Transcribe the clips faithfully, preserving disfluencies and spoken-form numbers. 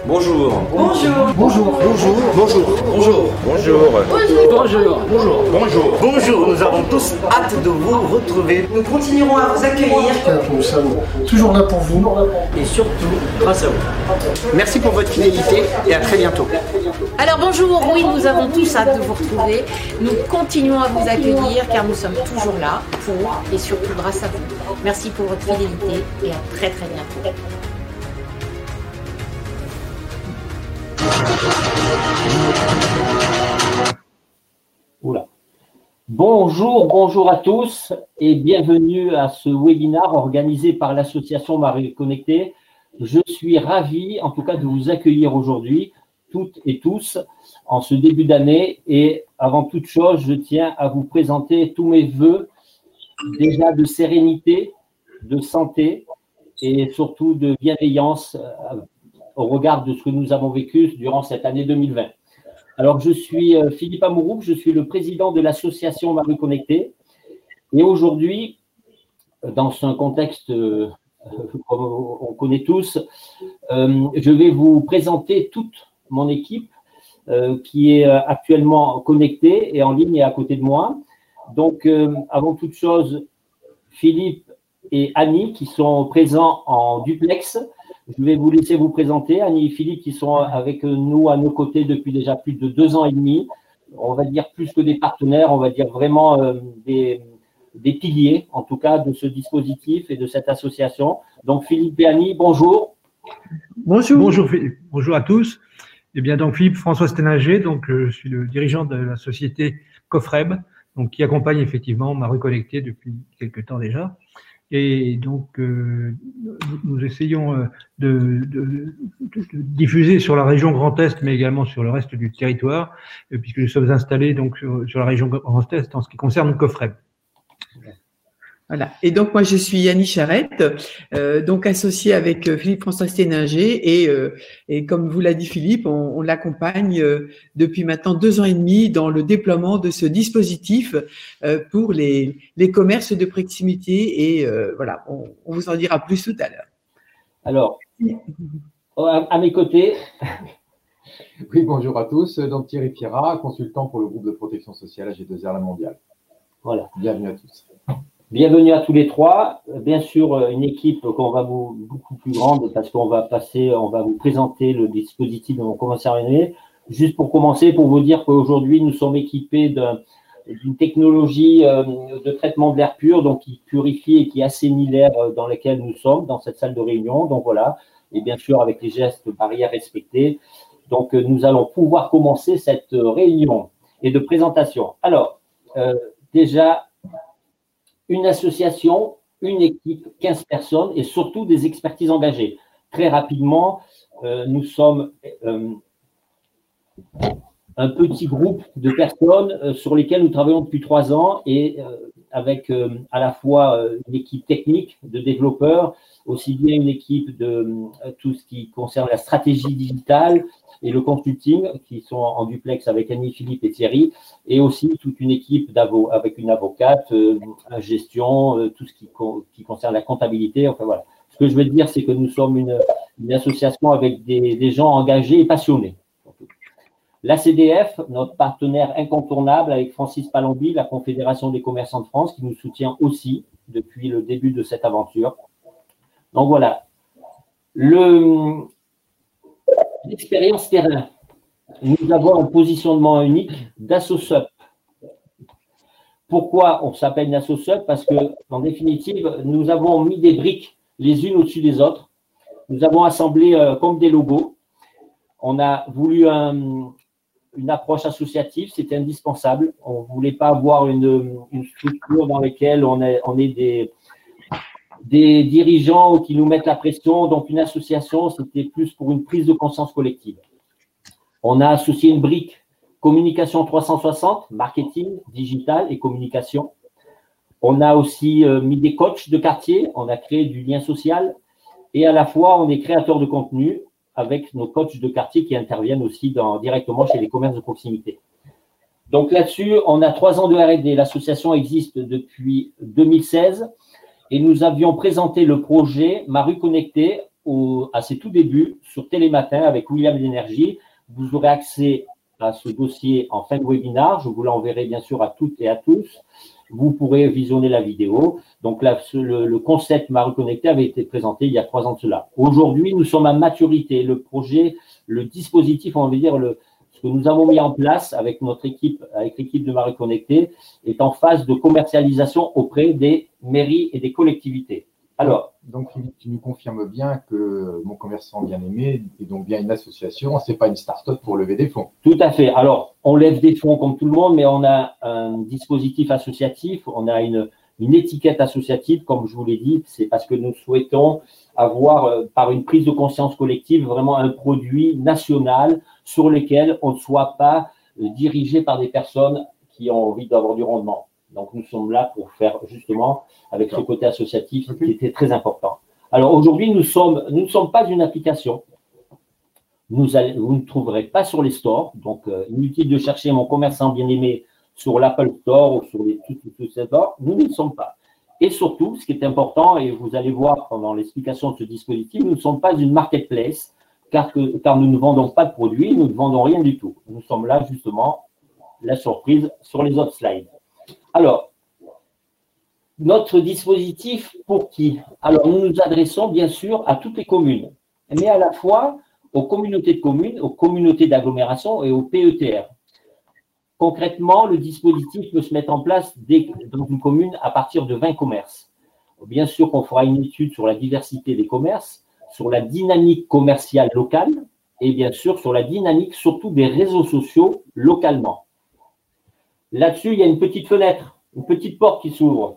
Bonjour. Bonjour. Bonjour. Bonjour. Bonjour. Bonjour. Bonjour. Bonjour. Bonjour. Bonjour. Bonjour. Nous avons tous hâte de vous retrouver. Nous continuerons à vous accueillir. Nous sommes toujours là pour vous. Et surtout, grâce à vous. Merci pour votre fidélité et à très bientôt. Alors bonjour, oui, nous avons tous hâte de vous retrouver. Nous continuons à vous accueillir car nous sommes toujours là pour et surtout grâce à vous. Merci pour votre fidélité et à très très bientôt. Oula. Bonjour, bonjour à tous et bienvenue à ce webinaire organisé par l'association Marie Connectée. Je suis ravi en tout cas de vous accueillir aujourd'hui, toutes et tous, en ce début d'année. Et avant toute chose, je tiens à vous présenter tous mes voeux déjà de sérénité, de santé et surtout de bienveillance au regard de ce que nous avons vécu durant cette année deux mille vingt. Alors, je suis Philippe Amouroux, je suis le président de l'association Marie Connectée. Et aujourd'hui, dans un contexte euh, qu'on connaît tous, euh, je vais vous présenter toute mon équipe euh, qui est actuellement connectée et en ligne et à côté de moi. Donc, euh, avant toute chose, Philippe et Annie qui sont présents en duplex. Je vais vous laisser vous présenter, Annie et Philippe, qui sont avec nous à nos côtés depuis déjà plus de deux ans et demi. On va dire plus que des partenaires, on va dire vraiment euh, des, des piliers, en tout cas, de ce dispositif et de cette association. Donc, Philippe et Annie, bonjour. Bonjour. Bonjour, Philippe. Bonjour à tous. Eh bien, donc, Philippe François Sténinger, donc, euh, je suis le dirigeant de la société Cofreb, donc, qui accompagne effectivement Marie Connectée depuis quelques temps déjà. Et donc, euh, nous essayons de, de, de, de diffuser sur la région Grand Est, mais également sur le reste du territoire, puisque nous sommes installés donc sur, sur la région Grand Est en ce qui concerne Cofreb. Voilà. Et donc, moi, je suis Annie Charette, euh, donc associée avec euh, Philippe François Sténinger. Et, euh, et comme vous l'a dit Philippe, on, on l'accompagne euh, depuis maintenant deux ans et demi dans le déploiement de ce dispositif euh, pour les, les commerces de proximité. Et euh, voilà, on, on vous en dira plus tout à l'heure. Alors, à mes côtés… Oui, bonjour à tous. Donc, Thierry Pierrat, consultant pour le groupe de protection sociale A G deux R La Mondiale. Voilà. Bienvenue à tous. Bienvenue à tous les trois. Bien sûr, une équipe qu'on va vous beaucoup plus grande parce qu'on va passer, on va vous présenter le dispositif dont on commence à revenir. Juste pour commencer, pour vous dire qu'aujourd'hui, nous sommes équipés d'une technologie de traitement de l'air pur, donc qui purifie et qui assainit l'air dans lequel nous sommes, dans cette salle de réunion. Donc voilà, et bien sûr avec les gestes barrières respectés. Donc nous allons pouvoir commencer cette réunion et de présentation. Alors, euh, déjà, une association, une équipe, quinze personnes et surtout des expertises engagées. Très rapidement, euh, nous sommes euh, un petit groupe de personnes euh, sur lesquelles nous travaillons depuis trois ans et euh, avec euh, à la fois euh, une équipe technique de développeurs, aussi bien une équipe de euh, tout ce qui concerne la stratégie digitale et le consulting, qui sont en duplex avec Annie, Philippe et Thierry, et aussi toute une équipe d'avo avec une avocate, euh, la gestion, euh, tout ce qui, co qui concerne la comptabilité. Enfin voilà. Ce que je veux dire, c'est que nous sommes une, une association avec des, des gens engagés et passionnés. L'A C D F, notre partenaire incontournable avec Francis Palombi, la Confédération des commerçants de France, qui nous soutient aussi depuis le début de cette aventure. Donc voilà. Le… L'expérience terrain. Nous avons un positionnement unique d'AssoSup. Pourquoi on s'appelle une AssoSup? Parce que, en définitive, nous avons mis des briques les unes au-dessus des autres. Nous avons assemblé euh, comme des logos. On a voulu un, une approche associative, c'était indispensable. On ne voulait pas avoir une, une structure dans laquelle on est, on est des… des dirigeants qui nous mettent la pression. Donc, une association, c'était plus pour une prise de conscience collective. On a associé une brique communication trois cent soixante, marketing, digital et communication. On a aussi euh, mis des coachs de quartier, on a créé du lien social et à la fois, on est créateur de contenu avec nos coachs de quartier qui interviennent aussi dans, directement chez les commerces de proximité. Donc là-dessus, on a trois ans de R et D. L'association existe depuis deux mille seize. Et nous avions présenté le projet Marie Connectée au, à ses tout débuts sur Télématin avec William d'Énergie. Vous aurez accès à ce dossier en fin de webinaire. Je vous l'enverrai bien sûr à toutes et à tous. Vous pourrez visionner la vidéo. Donc, là, le, le concept Marie Connectée avait été présenté il y a trois ans de cela. Aujourd'hui, nous sommes à maturité. Le projet, le dispositif, on va dire, le, ce que nous avons mis en place avec notre équipe, avec l'équipe de Marie Connectée, est en phase de commercialisation auprès des mairies et des collectivités. Alors, donc, Philippe, tu nous confirmes bien que Mon Commerçant Bien-Aimé est donc bien une association, ce n'est pas une start-up pour lever des fonds. Tout à fait. Alors, on lève des fonds comme tout le monde, mais on a un dispositif associatif, on a une, une étiquette associative, comme je vous l'ai dit, c'est parce que nous souhaitons avoir, euh, par une prise de conscience collective, vraiment un produit national sur lequel on ne soit pas euh, dirigé par des personnes qui ont envie d'avoir du rendement. Donc, nous sommes là pour faire justement avec ce côté associatif qui était très important. Alors, aujourd'hui, nous sommes, nous ne sommes pas une application. Nous allez, vous ne trouverez pas sur les stores. Donc, euh, inutile de chercher Mon Commerçant Bien-Aimé sur l'Apple Store ou sur les tous ces stores. Nous ne le sommes pas. Et surtout, ce qui est important, et vous allez voir pendant l'explication de ce dispositif, nous ne sommes pas une marketplace, car, que, car nous ne vendons pas de produits, nous ne vendons rien du tout. Nous sommes là, justement, la surprise sur les autres slides. Alors, notre dispositif pour qui? Alors, nous nous adressons bien sûr à toutes les communes, mais à la fois aux communautés de communes, aux communautés d'agglomération et aux P E T R. Concrètement, le dispositif peut se mettre en place dès, dans une commune à partir de vingt commerces. Bien sûr qu'on fera une étude sur la diversité des commerces, sur la dynamique commerciale locale et bien sûr sur la dynamique surtout des réseaux sociaux localement. Là-dessus, il y a une petite fenêtre, une petite porte qui s'ouvre.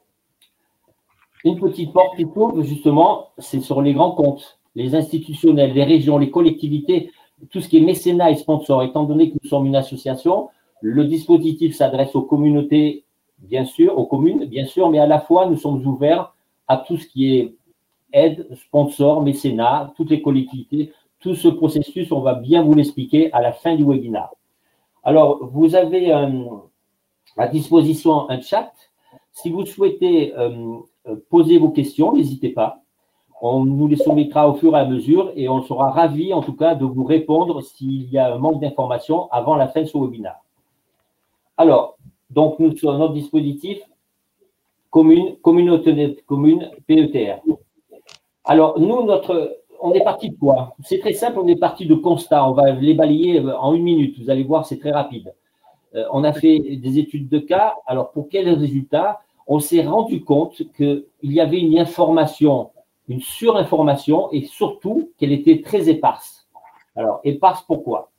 Une petite porte qui s'ouvre, justement, c'est sur les grands comptes, les institutionnels, les régions, les collectivités, tout ce qui est mécénat et sponsor. Étant donné que nous sommes une association, le dispositif s'adresse aux communautés, bien sûr, aux communes, bien sûr, mais à la fois, nous sommes ouverts à tout ce qui est aide, sponsor, mécénat, toutes les collectivités. Tout ce processus, on va bien vous l'expliquer à la fin du webinaire. Alors, vous avez euh, à disposition un chat. Si vous souhaitez euh, poser vos questions, n'hésitez pas. On nous les soumettra au fur et à mesure et on sera ravis, en tout cas, de vous répondre s'il y a un manque d'informations avant la fin de ce webinaire. Alors, donc, nous sommes notre dispositif commune, communauté de communes, P E T R. Alors, nous, notre... On est parti de quoi? C'est très simple, on est parti de constats. On va les balayer en une minute. Vous allez voir, c'est très rapide. Euh, on a fait des études de cas. Alors, pour quels résultats? On s'est rendu compte qu'il y avait une information, une surinformation et surtout qu'elle était très éparse. Alors, éparse pourquoi?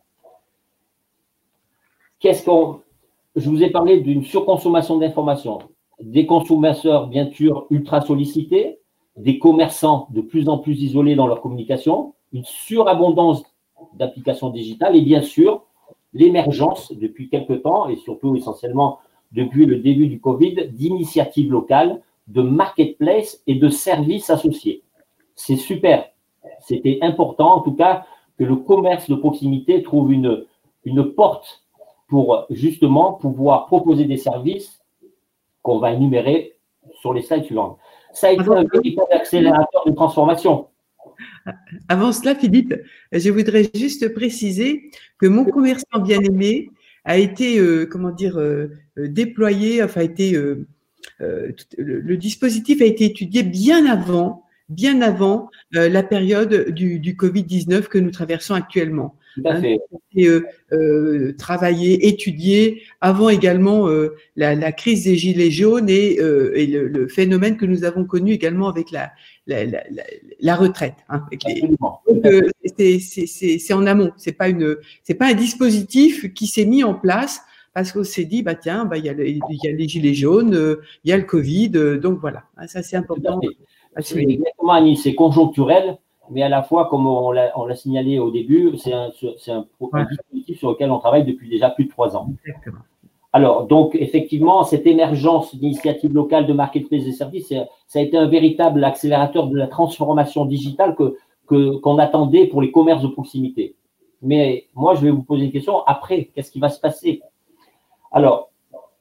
Qu'est-ce qu'on... Je vous ai parlé d'une surconsommation d'informations. Des consommateurs, bien sûr, ultra sollicités, des commerçants de plus en plus isolés dans leur communication, une surabondance d'applications digitales et bien sûr l'émergence depuis quelque temps et surtout essentiellement depuis le début du Covid d'initiatives locales, de marketplace et de services associés. C'est super. C'était important en tout cas que le commerce de proximité trouve une, une porte pour justement pouvoir proposer des services qu'on va énumérer sur les slides suivantes. Ça a été un véritable accélérateur de transformation. Avant cela, Philippe, je voudrais juste préciser que Mon Commerçant Bien-Aimé a été, euh, comment dire, euh, déployé, enfin, a été, euh, euh, le, le dispositif a été étudié bien avant, bien avant euh, la période du, du Covid dix-neuf que nous traversons actuellement. Tout à fait. Hein, et, euh, euh, travaillé, étudié avant également euh, la, la crise des gilets jaunes et, euh, et le, le phénomène que nous avons connu également avec la, la, la, la, la retraite. Hein, avec les... Donc, euh, c'est en amont. C'est pas une, c'est pas un dispositif qui s'est mis en place parce qu'on s'est dit bah tiens, bah il y a, le, il y a les gilets jaunes, euh, il y a le Covid, euh, donc voilà. Hein, ça c'est important. Exactement, Annie, c'est conjoncturel. Mais à la fois, comme on l'a signalé au début, c'est un, un, un dispositif sur lequel on travaille depuis déjà plus de trois ans. Exactement. Alors, donc, effectivement, cette émergence d'initiatives locales de marketplace et services, ça a été un véritable accélérateur de la transformation digitale que que, qu'on attendait pour les commerces de proximité. Mais moi, je vais vous poser une question. Après, qu'est-ce qui va se passer? Alors,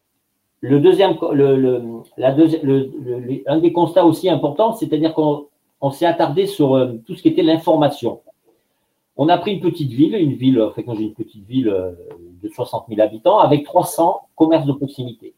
le deuxième, le, le, la deuxième, le, le, un des constats aussi importants, c'est-à-dire qu'on on s'est attardé sur euh, tout ce qui était l'information. On a pris une petite ville, une ville, enfin, quand j'ai une petite ville euh, de soixante mille habitants, avec trois cents commerces de proximité.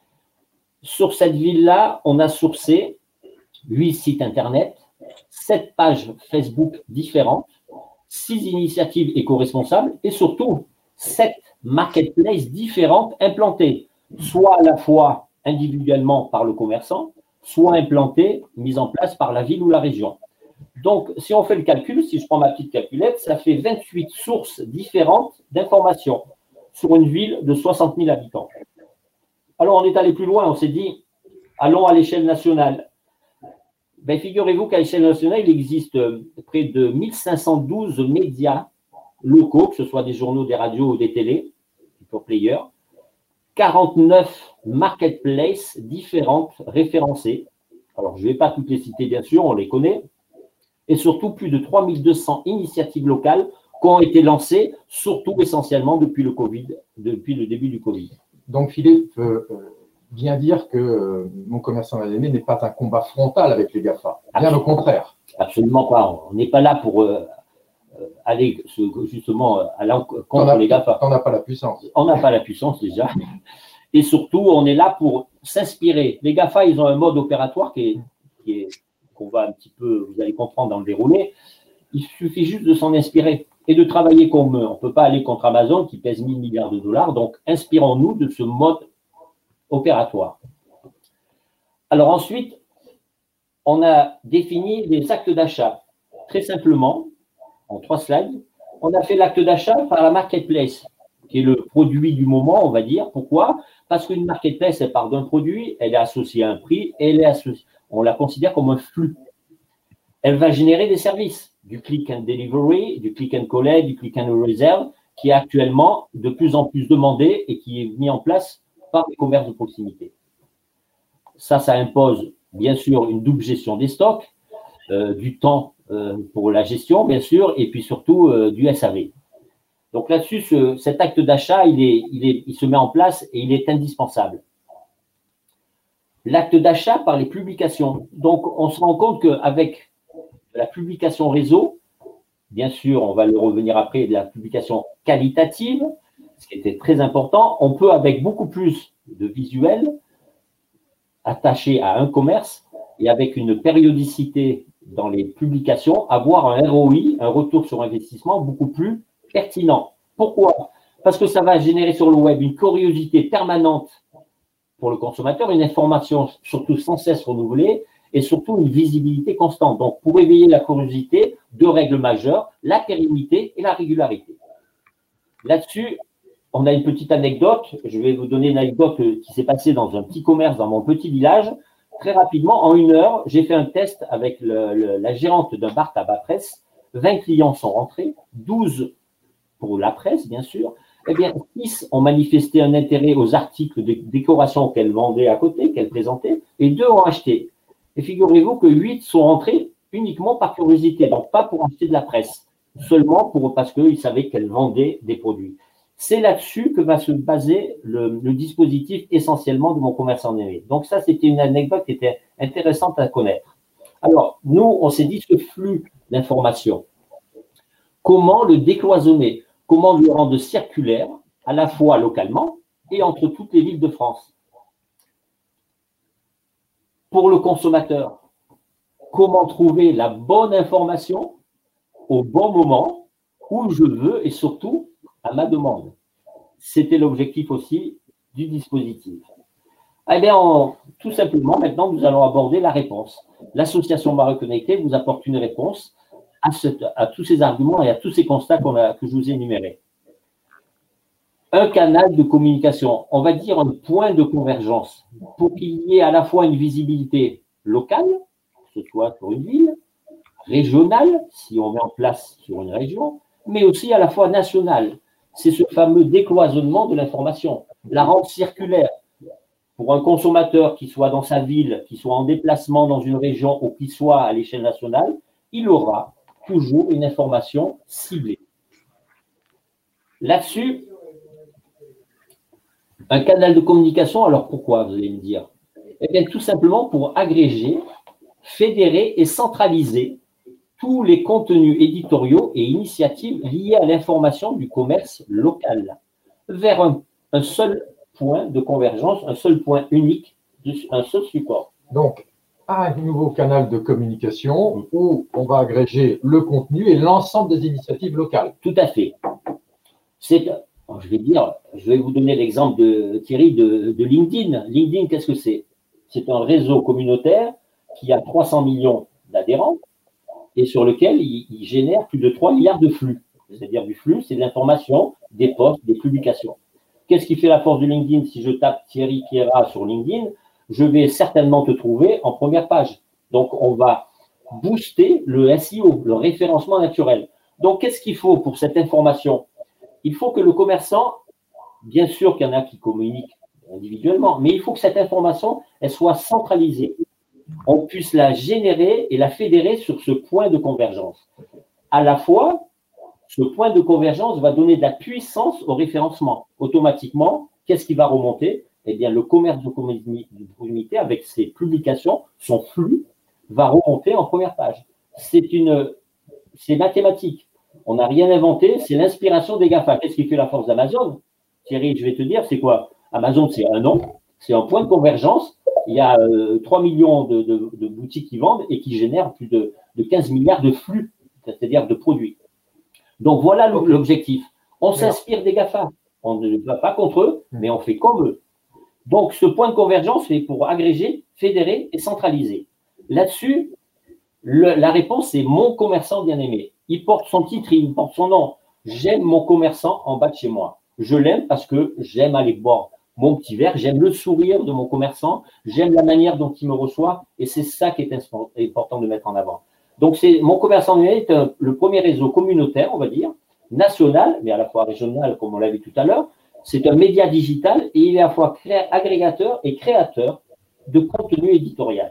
Sur cette ville-là, on a sourcé huit sites Internet, sept pages Facebook différentes, six initiatives éco-responsables et surtout sept marketplaces différentes implantées, soit à la fois individuellement par le commerçant, soit implantées, mises en place par la ville ou la région. Donc, si on fait le calcul, si je prends ma petite calculette, ça fait vingt-huit sources différentes d'informations sur une ville de soixante mille habitants. Alors, on est allé plus loin, on s'est dit, allons à l'échelle nationale. Ben, figurez-vous qu'à l'échelle nationale, il existe près de mille cinq cent douze médias locaux, que ce soit des journaux, des radios ou des télés, pour players, quarante-neuf marketplaces différentes référencées. Alors, je ne vais pas toutes les citer, bien sûr, on les connaît. Et surtout, plus de trois mille deux cents initiatives locales qui ont été lancées, surtout essentiellement depuis le Covid, depuis le début du Covid. Donc, Philippe veut bien dire que euh, Mon Commerçant Mal Aimé n'est pas un combat frontal avec les GAFA. Bien au contraire. Absolument pas. On n'est pas là pour euh, aller justement à l'encontre les GAFA. On n'a pas la puissance. On n'a pas la puissance déjà. Et surtout, on est là pour s'inspirer. Les GAFA, ils ont un mode opératoire qui est, qui est, qu'on va un petit peu, vous allez comprendre dans le déroulé. Il suffit juste de s'en inspirer et de travailler comme eux. On ne peut pas aller contre Amazon qui pèse mille milliards de dollars. Donc, inspirons-nous de ce mode opératoire. Alors ensuite, on a défini les actes d'achat. Très simplement, en trois slides, on a fait l'acte d'achat par la marketplace, qui est le produit du moment, on va dire. Pourquoi? Parce qu'une marketplace, elle part d'un produit, elle est associée à un prix, et elle est associée, on la considère comme un flux. Elle va générer des services, du click and delivery, du click and collect, du click and reserve, qui est actuellement de plus en plus demandé et qui est mis en place par les commerces de proximité. Ça, ça impose bien sûr une double gestion des stocks, euh, du temps euh, pour la gestion, bien sûr, et puis surtout euh, du S A V. Donc là-dessus, ce, cet acte d'achat, il, est, il, est, il se met en place et il est indispensable. L'acte d'achat par les publications. Donc, on se rend compte qu'avec la publication réseau, bien sûr, on va le revenir après, de la publication qualitative, ce qui était très important, on peut, avec beaucoup plus de visuels attachés à un commerce et avec une périodicité dans les publications, avoir un R O I, un retour sur investissement, beaucoup plus pertinent. Pourquoi? Parce que ça va générer sur le web une curiosité permanente pour le consommateur, une information surtout sans cesse renouvelée et surtout une visibilité constante. Donc, pour éveiller la curiosité, deux règles majeures, la pérennité et la régularité. Là-dessus, on a une petite anecdote. Je vais vous donner une anecdote qui s'est passée dans un petit commerce dans mon petit village. Très rapidement, en une heure, j'ai fait un test avec le, le, la gérante d'un bar tabac presse. vingt clients sont rentrés, douze pour la presse, bien sûr. Eh bien, six ont manifesté un intérêt aux articles de décoration qu'elle vendait à côté, qu'elle présentait, et deux ont acheté. Et figurez-vous que huit sont rentrés uniquement par curiosité, donc pas pour acheter de la presse, seulement pour, parce qu'ils savaient qu'elle vendait des produits. C'est là-dessus que va se baser le, le dispositif essentiellement de Mon Commerçant Aimé. Donc ça, c'était une anecdote qui était intéressante à connaître. Alors, nous, on s'est dit ce flux d'informations. Comment le décloisonner? Comment le rendre circulaire, à la fois localement et entre toutes les villes de France? Pour le consommateur, comment trouver la bonne information au bon moment, où je veux et surtout à ma demande? C'était l'objectif aussi du dispositif. Eh bien, on, tout simplement, maintenant, nous allons aborder la réponse. L'association Marie Connectée vous apporte une réponse à, ce, à tous ces arguments et à tous ces constats qu'on a, que je vous ai énumérés. Un canal de communication, on va dire un point de convergence, pour qu'il y ait à la fois une visibilité locale, que ce soit sur une ville, régionale, si on met en place sur une région, mais aussi à la fois nationale. C'est ce fameux décloisonnement de l'information, la rendre circulaire. Pour un consommateur qui soit dans sa ville, qui soit en déplacement dans une région ou qui soit à l'échelle nationale, il aura toujours une information ciblée. Là-dessus, un canal de communication, alors pourquoi, vous allez me dire? Eh bien, tout simplement pour agréger fédérer et centraliser tous les contenus éditoriaux et initiatives liés à l'information du commerce local vers un, un seul point de convergence, un seul point unique, un seul support. Donc, un nouveau canal de communication où on va agréger le contenu et l'ensemble des initiatives locales. Tout à fait. C'est, je vais dire, je vais vous donner l'exemple de Thierry de, de LinkedIn. LinkedIn, qu'est-ce que c'est? C'est un réseau communautaire qui a trois cents millions d'adhérents et sur lequel il, il génère plus de trois milliards de flux. C'est-à-dire du flux, c'est de l'information, des posts, des publications. Qu'est-ce qui fait la force de LinkedIn? Si je tape Thierry Pierrat sur LinkedIn, je vais certainement te trouver en première page. Donc, on va booster le S E O, le référencement naturel. Donc, qu'est-ce qu'il faut pour cette information? Il faut que le commerçant, bien sûr qu'il y en a qui communiquent individuellement, mais il faut que cette information, elle soit centralisée. On puisse la générer et la fédérer sur ce point de convergence. À la fois, ce point de convergence va donner de la puissance au référencement. Automatiquement, qu'est-ce qui va remonter? Eh bien, le commerce de proximité, avec ses publications, son flux, va remonter en première page. C'est une, c'est mathématique. On n'a rien inventé, c'est l'inspiration des GAFA. Qu'est-ce qui fait la force d'Amazon? Thierry, je vais te dire, c'est quoi? Amazon, c'est un nom, c'est un point de convergence. Il y a euh, trois millions de, de, de boutiques qui vendent et qui génèrent plus de, de quinze milliards de flux, c'est-à-dire de produits. Donc, voilà l'objectif. On s'inspire des GAFA. On ne va pas contre eux, mais on fait comme eux. Donc, ce point de convergence, c'est pour agréger, fédérer et centraliser. Là-dessus, la réponse, c'est mon commerçant bien-aimé. Il porte son titre, il porte son nom. J'aime mon commerçant en bas de chez moi. Je l'aime parce que j'aime aller boire mon petit verre, j'aime le sourire de mon commerçant, j'aime la manière dont il me reçoit, et c'est ça qui est important de mettre en avant. Donc, c'est mon commerçant est un, le premier réseau communautaire, on va dire, national, mais à la fois régional, comme on l'a vu tout à l'heure. C'est un média digital et il est à la fois créa, agrégateur et créateur de contenu éditorial.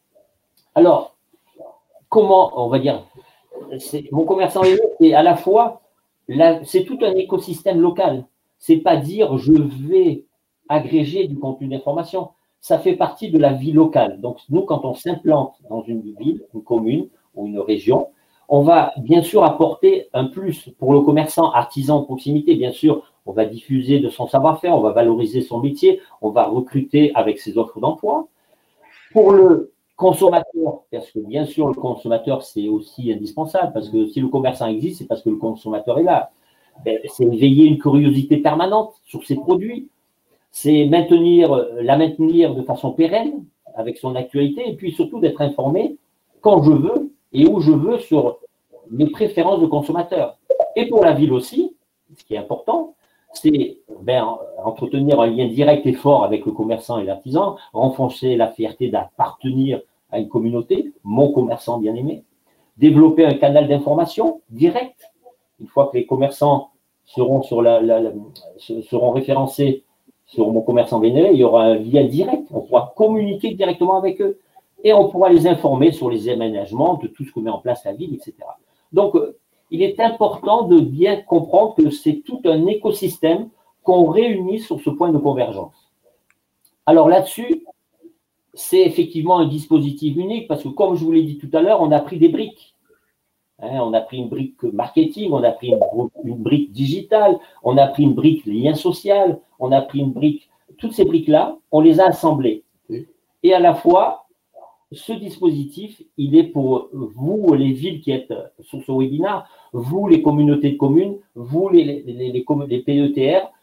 Alors, comment, on va dire, mon commerçant est à la fois, c'est tout un écosystème local. C'est pas dire je vais agréger du contenu d'information. Ça fait partie de la vie locale. Donc, nous, quand on s'implante dans une ville, une commune ou une région, on va bien sûr apporter un plus pour le commerçant artisan de proximité. Bien sûr, on va diffuser de son savoir-faire, on va valoriser son métier, on va recruter avec ses offres d'emploi. Pour le consommateur, parce que bien sûr, le consommateur, c'est aussi indispensable, parce que si le commerçant existe, c'est parce que le consommateur est là. Ben, c'est éveiller une curiosité permanente sur ses produits, c'est maintenir, la maintenir de façon pérenne avec son actualité, et puis surtout d'être informé quand je veux et où je veux sur mes préférences de consommateur. Et pour la ville aussi, ce qui est important, c'est ben, entretenir un lien direct et fort avec le commerçant et l'artisan, renforcer la fierté d'appartenir à une communauté, mon commerçant bien-aimé, développer un canal d'information direct. Une fois que les commerçants seront, sur la, la, la, seront référencés sur mon commerçant bien-aimé, il y aura un lien direct, on pourra communiquer directement avec eux et on pourra les informer sur les aménagements, de tout ce que met en place la ville, et cetera. Donc, il est important de bien comprendre que c'est tout un écosystème qu'on réunit sur ce point de convergence. Alors là-dessus, c'est effectivement un dispositif unique parce que, comme je vous l'ai dit tout à l'heure, on a pris des briques. Hein, on a pris une brique marketing, on a pris une, une brique digitale, on a pris une brique lien social, on a pris une brique… Toutes ces briques-là, on les a assemblées. Et à la fois, ce dispositif, il est pour vous, les villes qui êtes sur ce webinaire, vous, les communautés de communes, vous, les, les, les, les, les P E T R.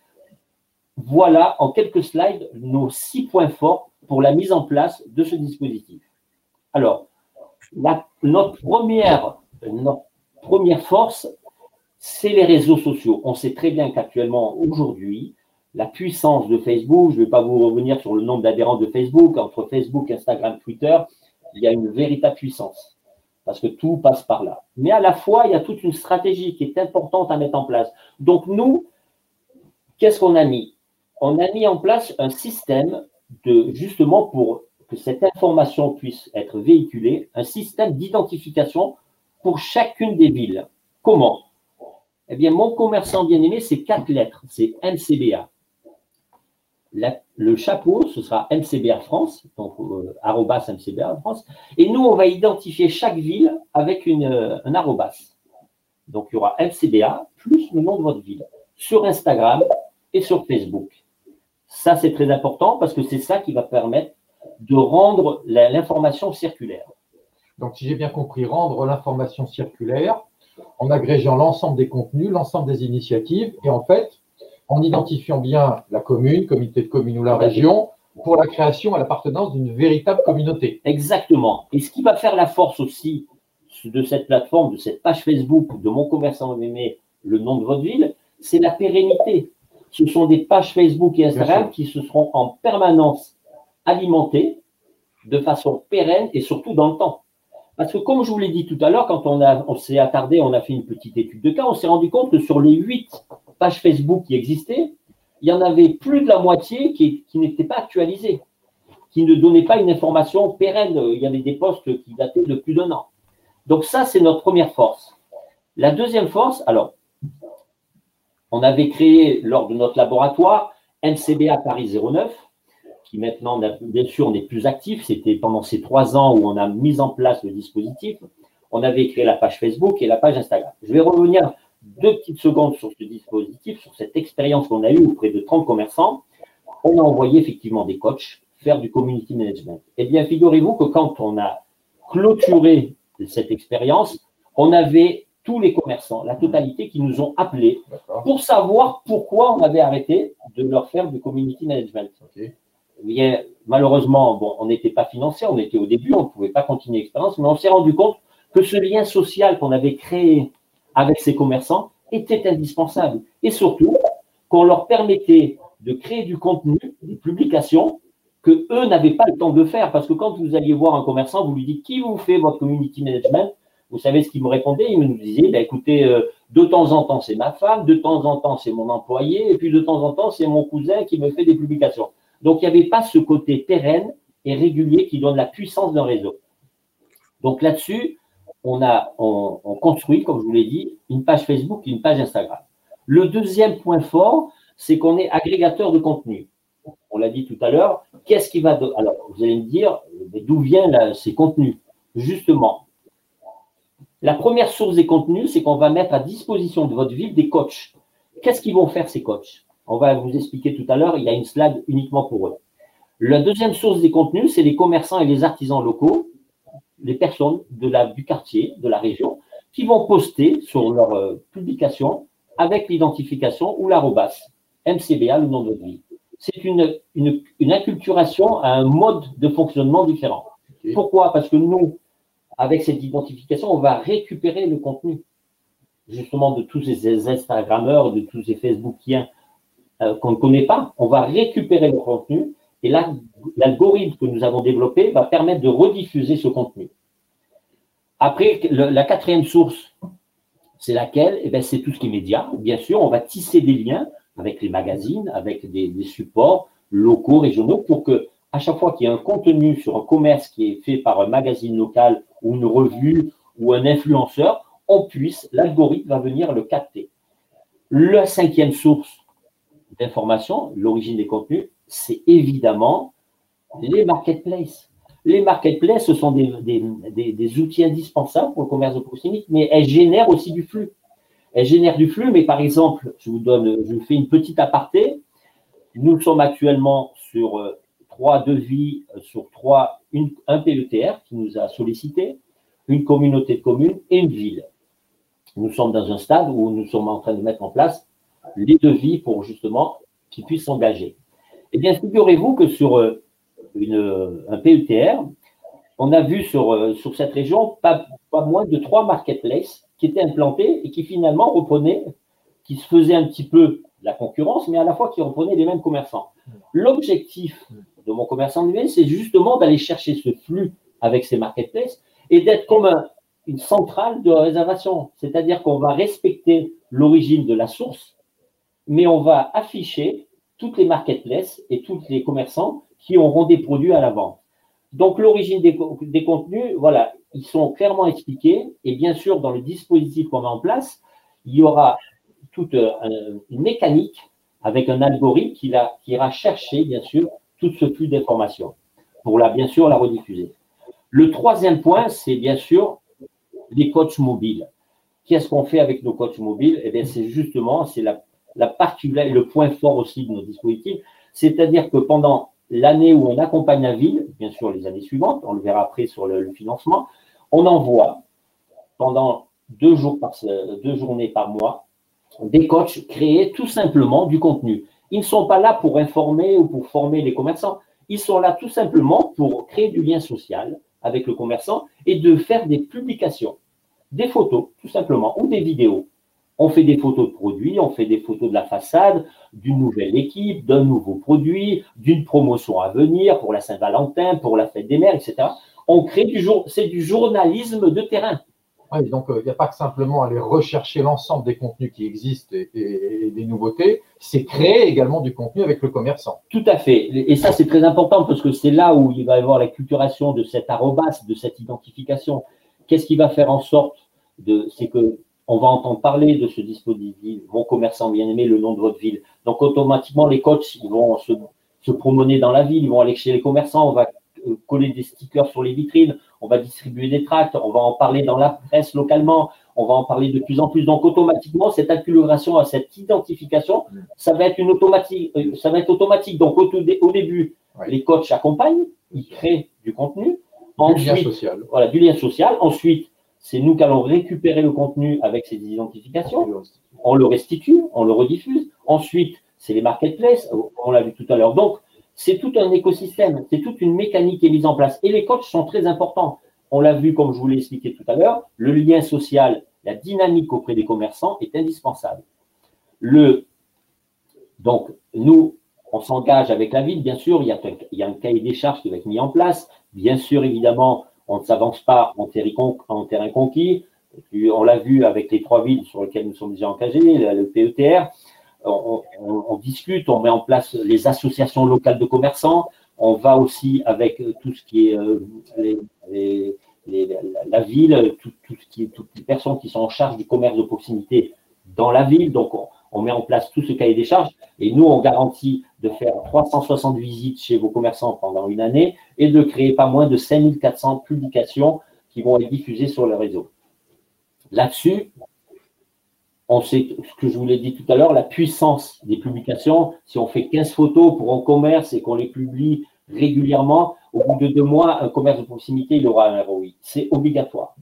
Voilà, en quelques slides, nos six points forts pour la mise en place de ce dispositif. Alors, la, notre, première, notre première force, c'est les réseaux sociaux. On sait très bien qu'actuellement, aujourd'hui, la puissance de Facebook, je ne vais pas vous revenir sur le nombre d'adhérents de Facebook, entre Facebook, Instagram, Twitter, il y a une véritable puissance, parce que tout passe par là. Mais à la fois, il y a toute une stratégie qui est importante à mettre en place. Donc nous, qu'est-ce qu'on a mis? On a mis en place un système de, justement pour que cette information puisse être véhiculée, un système d'identification pour chacune des villes. Comment? Eh bien, mon commerçant bien-aimé, c'est quatre lettres, c'est M C B A. La, le chapeau, ce sera M C B R France, donc euh, arrobas M C B R France. Et nous, on va identifier chaque ville avec une, euh, un arrobas. Donc, il y aura M C B A plus le nom de votre ville sur Instagram et sur Facebook. Ça, c'est très important parce que c'est ça qui va permettre de rendre l'information circulaire. Donc, si j'ai bien compris, rendre l'information circulaire en agrégeant l'ensemble des contenus, l'ensemble des initiatives et en fait, en identifiant bien la commune, comité de communes ou la région pour la création et l'appartenance d'une véritable communauté. Exactement. Et ce qui va faire la force aussi de cette plateforme, de cette page Facebook, de Mon Commerçant Aimé, le nom de votre ville, c'est la pérennité. Ce sont des pages Facebook et Instagram qui se seront en permanence alimentées de façon pérenne et surtout dans le temps. Parce que comme je vous l'ai dit tout à l'heure, quand on, a, on s'est attardé, on a fait une petite étude de cas, on s'est rendu compte que sur les huit pages Facebook qui existaient, il y en avait plus de la moitié qui, qui n'étaient pas actualisées, qui ne donnaient pas une information pérenne. Il y avait des posts qui dataient de plus d'un an. Donc ça, c'est notre première force. La deuxième force, alors, on avait créé lors de notre laboratoire M C B A Paris zéro neuf, qui maintenant, bien sûr, n'est plus actif. C'était pendant ces trois ans où on a mis en place le dispositif. On avait créé la page Facebook et la page Instagram. Je vais revenir deux petites secondes sur ce dispositif, sur cette expérience qu'on a eue auprès de trente commerçants. On a envoyé effectivement des coachs faire du community management. Eh bien, figurez-vous que quand on a clôturé cette expérience, on avait tous les commerçants, la totalité, qui nous ont appelés pour savoir pourquoi on avait arrêté de leur faire du community management. Okay. Bien, malheureusement, bon, on n'était pas financier, on était au début, on ne pouvait pas continuer l'expérience, mais on s'est rendu compte que ce lien social qu'on avait créé avec ces commerçants était indispensable. Et surtout, qu'on leur permettait de créer du contenu, des publications, que eux n'avaient pas le temps de faire. Parce que quand vous alliez voir un commerçant, vous lui dites qui vous fait votre community management, vous savez ce qu'il me répondait, il me disait, bah, écoutez, euh, de temps en temps c'est ma femme, de temps en temps c'est mon employé, et puis de temps en temps c'est mon cousin qui me fait des publications. Donc il n'y avait pas ce côté pérenne et régulier qui donne la puissance d'un réseau. Donc là-dessus, on a on, on construit, comme je vous l'ai dit, une page Facebook et une page Instagram. Le deuxième point fort, c'est qu'on est agrégateur de contenu. On l'a dit tout à l'heure, qu'est-ce qui va… Alors, vous allez me dire, d'où viennent ces contenus? Justement, la première source des contenus, c'est qu'on va mettre à disposition de votre ville des coachs. Qu'est-ce qu'ils vont faire, ces coachs? On va vous expliquer tout à l'heure, il y a une slide uniquement pour eux. La deuxième source des contenus, c'est les commerçants et les artisans locaux, les personnes de la, du quartier, de la région, qui vont poster sur leur euh, publication avec l'identification ou l'arrobas, M C B A, le nom de votre ville. C'est une, une, une inculturation à un mode de fonctionnement différent. Okay. Pourquoi? Parce que nous, avec cette identification, on va récupérer le contenu, justement, de tous ces Instagrammeurs, de tous ces Facebookiens euh, qu'on ne connaît pas. On va récupérer le contenu et là, l'algorithme que nous avons développé va permettre de rediffuser ce contenu. Après, le, la quatrième source, c'est laquelle? Eh bien, c'est tout ce qui est média. Bien sûr, on va tisser des liens avec les magazines, avec des, des supports locaux, régionaux, pour que à chaque fois qu'il y a un contenu sur un commerce qui est fait par un magazine local ou une revue ou un influenceur, on puisse, l'algorithme va venir le capter. La cinquième source d'information, l'origine des contenus, c'est évidemment les marketplaces. Les marketplaces, ce sont des, des, des, des outils indispensables pour le commerce de proximité, mais elles génèrent aussi du flux. Elles génèrent du flux, mais par exemple, je vous donne, je vous fais une petite aparté. Nous sommes actuellement sur euh, trois devis, euh, sur trois, une, un P E T R qui nous a sollicité, une communauté de communes et une ville. Nous sommes dans un stade où nous sommes en train de mettre en place les devis pour justement qu'ils puissent s'engager. Eh bien, figurez-vous que sur euh, une, un P E T R, on a vu sur, euh, sur cette région pas, pas moins de trois marketplaces qui étaient implantés et qui finalement reprenaient, qui se faisaient un petit peu la concurrence, mais à la fois qui reprenaient les mêmes commerçants. L'objectif de Mon Commerçant Aimé, c'est justement d'aller chercher ce flux avec ces marketplaces et d'être comme un, une centrale de réservation. C'est-à-dire qu'on va respecter l'origine de la source, mais on va afficher toutes les marketplaces et tous les commerçants qui auront des produits à la vente. Donc, l'origine des, des contenus, voilà, ils sont clairement expliqués. Et bien sûr, dans le dispositif qu'on met en place, il y aura toute une mécanique avec un algorithme qui, a, qui ira chercher, bien sûr, tout ce flux d'informations pour, la, bien sûr, la rediffuser. Le troisième point, c'est bien sûr les coachs mobiles. Qu'est-ce qu'on fait avec nos coachs mobiles? Eh bien, c'est justement, c'est la, la particularité, le point fort aussi de nos dispositifs, c'est-à-dire que pendant l'année où on accompagne la ville, bien sûr les années suivantes, on le verra après sur le, le financement, on envoie pendant deux jours par, deux journées par mois des coachs créer tout simplement du contenu. Ils ne sont pas là pour informer ou pour former les commerçants, ils sont là tout simplement pour créer du lien social avec le commerçant et de faire des publications, des photos tout simplement ou des vidéos. On fait des photos de produits, on fait des photos de la façade, d'une nouvelle équipe, d'un nouveau produit, d'une promotion à venir pour la Saint-Valentin, pour la fête des mères, et cetera. On crée du jour, c'est du journalisme de terrain. Oui, donc il euh, n'y a pas que simplement aller rechercher l'ensemble des contenus qui existent et, et, et des nouveautés, c'est créer également du contenu avec le commerçant. Tout à fait. Et ça, c'est très important parce que c'est là où il va y avoir la culturation de cet arrobas, de cette identification. Qu'est-ce qui va faire en sorte de, c'est que on va entendre parler de ce dispositif, mon commerçant bien-aimé, le nom de votre ville. Donc, automatiquement, les coachs ils vont se, se promener dans la ville, ils vont aller chez les commerçants, on va coller des stickers sur les vitrines, on va distribuer des tracts, on va en parler dans la presse localement, on va en parler de plus en plus. Donc, automatiquement, cette accumulation, cette identification, ça va être, une automatique, ça va être automatique. Donc, au, au début, ouais. les coachs accompagnent, ils créent du contenu. Ensuite, du lien social. Voilà, du lien social. Ensuite, c'est nous qui allons récupérer le contenu avec ces identifications, on le restitue, on le rediffuse. Ensuite, c'est les marketplaces, on l'a vu tout à l'heure. Donc, c'est tout un écosystème, c'est toute une mécanique qui est mise en place. Et les coachs sont très importants. On l'a vu, comme je vous l'ai expliqué tout à l'heure, le lien social, la dynamique auprès des commerçants est indispensable. Le, donc, nous, on s'engage avec la ville, bien sûr, il y a, il y a un cahier des charges qui va être mis en place. Bien sûr, évidemment, on ne s'avance pas en, en terrain conquis. On l'a vu avec les trois villes sur lesquelles nous sommes déjà engagés, le P E T R. On, on, on discute, on met en place les associations locales de commerçants. On va aussi avec tout ce qui est euh, les, les, les, la, la ville, tout, tout ce qui est, toutes les personnes qui sont en charge du commerce de proximité dans la ville. Donc, on, on met en place tout ce cahier des charges. Et nous, on garantit de faire trois cent soixante visites chez vos commerçants pendant une année et de créer pas moins de cinq mille quatre cents publications qui vont être diffusées sur le réseau. Là-dessus, on sait ce que je vous l'ai dit tout à l'heure, la puissance des publications. Si on fait quinze photos pour un commerce et qu'on les publie régulièrement, au bout de deux mois, un commerce de proximité, il aura un R O I. C'est obligatoire.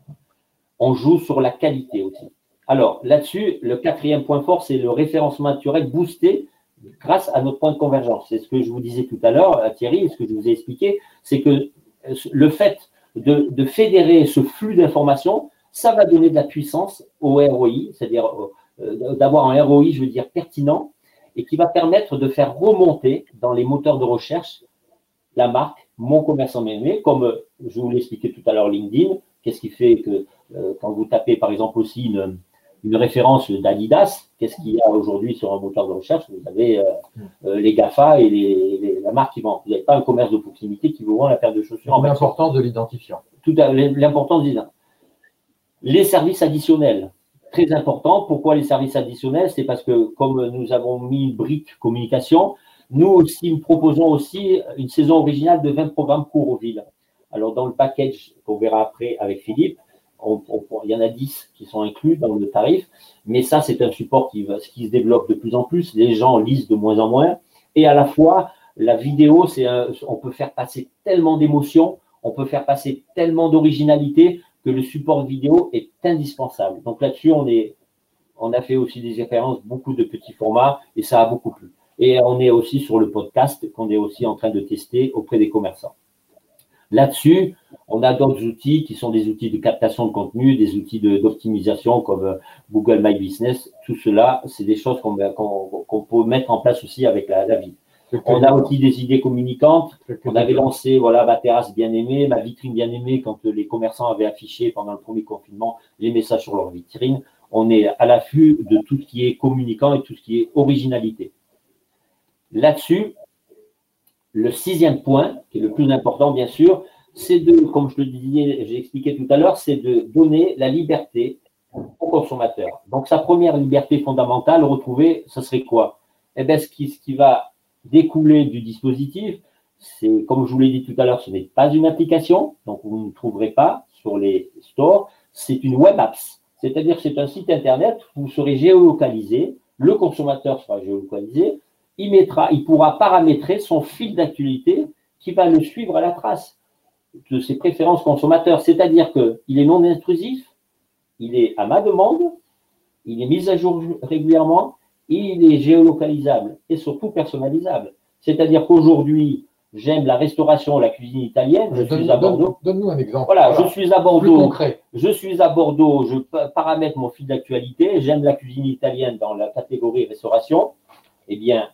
On joue sur la qualité aussi. Alors, là-dessus, le quatrième point fort, c'est le référencement naturel boosté grâce à notre point de convergence. C'est ce que je vous disais tout à l'heure, Thierry, ce que je vous ai expliqué, c'est que le fait de, de fédérer ce flux d'informations, ça va donner de la puissance au R O I, c'est-à-dire euh, d'avoir un R O I, je veux dire, pertinent, et qui va permettre de faire remonter dans les moteurs de recherche la marque Mon Commerçant Bien-Aimé, comme je vous l'ai expliqué tout à l'heure, LinkedIn. Qu'est-ce qui fait que euh, quand vous tapez, par exemple, aussi une, une référence d'Adidas, qu'est-ce qu'il y a aujourd'hui sur un moteur de recherche? Vous avez euh, euh, les GAFA et les, les, la marque qui vend. Vous n'avez pas un commerce de proximité qui vous vend la paire de chaussures. L'importance de l'identifiant. Tout à l'importance de l'identifiant. Les services additionnels, très important. Pourquoi les services additionnels? C'est parce que comme nous avons mis une brique communication, nous aussi nous proposons aussi une saison originale de vingt programmes courts aux villes. Alors dans le package qu'on verra après avec Philippe, on, on, il y en a dix qui sont inclus dans le tarif, mais ça c'est un support qui, va, qui se développe de plus en plus. Les gens lisent de moins en moins et à la fois la vidéo, c'est un, on peut faire passer tellement d'émotions, on peut faire passer tellement d'originalité que le support vidéo est indispensable. Donc là-dessus, on, est, on a fait aussi des expériences, beaucoup de petits formats, et ça a beaucoup plu. Et on est aussi sur le podcast qu'on est aussi en train de tester auprès des commerçants. Là-dessus, on a d'autres outils qui sont des outils de captation de contenu, des outils d'optimisation comme Google My Business. Tout cela, c'est des choses qu'on qu'on, qu'on peut mettre en place aussi avec la, la vie. On a aussi des idées communicantes. On avait lancé voilà, ma terrasse bien-aimée, ma vitrine bien-aimée quand les commerçants avaient affiché pendant le premier confinement les messages sur leur vitrine. On est à l'affût de tout ce qui est communicant et tout ce qui est originalité. Là-dessus, le sixième point, qui est le plus important bien sûr, c'est de, comme je le disais, j'ai expliqué tout à l'heure, c'est de donner la liberté au consommateur. Donc sa première liberté fondamentale retrouvée, ce serait quoi? eh bien, ce qui, ce qui va découler du dispositif, c'est, comme je vous l'ai dit tout à l'heure, ce n'est pas une application, donc vous ne trouverez pas sur les stores, c'est une web apps. C'est-à-dire que c'est un site internet où vous serez géolocalisé, le consommateur sera géolocalisé, il, mettra, il pourra paramétrer son fil d'actualité qui va le suivre à la trace de ses préférences consommateurs. C'est-à-dire qu'il est non intrusif, il est à ma demande, il est mis à jour régulièrement, et il est géolocalisable et surtout personnalisable. C'est-à-dire qu'aujourd'hui, j'aime la restauration, la cuisine italienne, je donne, suis à Bordeaux. Donne-nous un exemple. Voilà, voilà, je suis à Bordeaux. concret. Je suis à Bordeaux, je paramètre mon fil d'actualité, j'aime la cuisine italienne dans la catégorie restauration. Eh bien,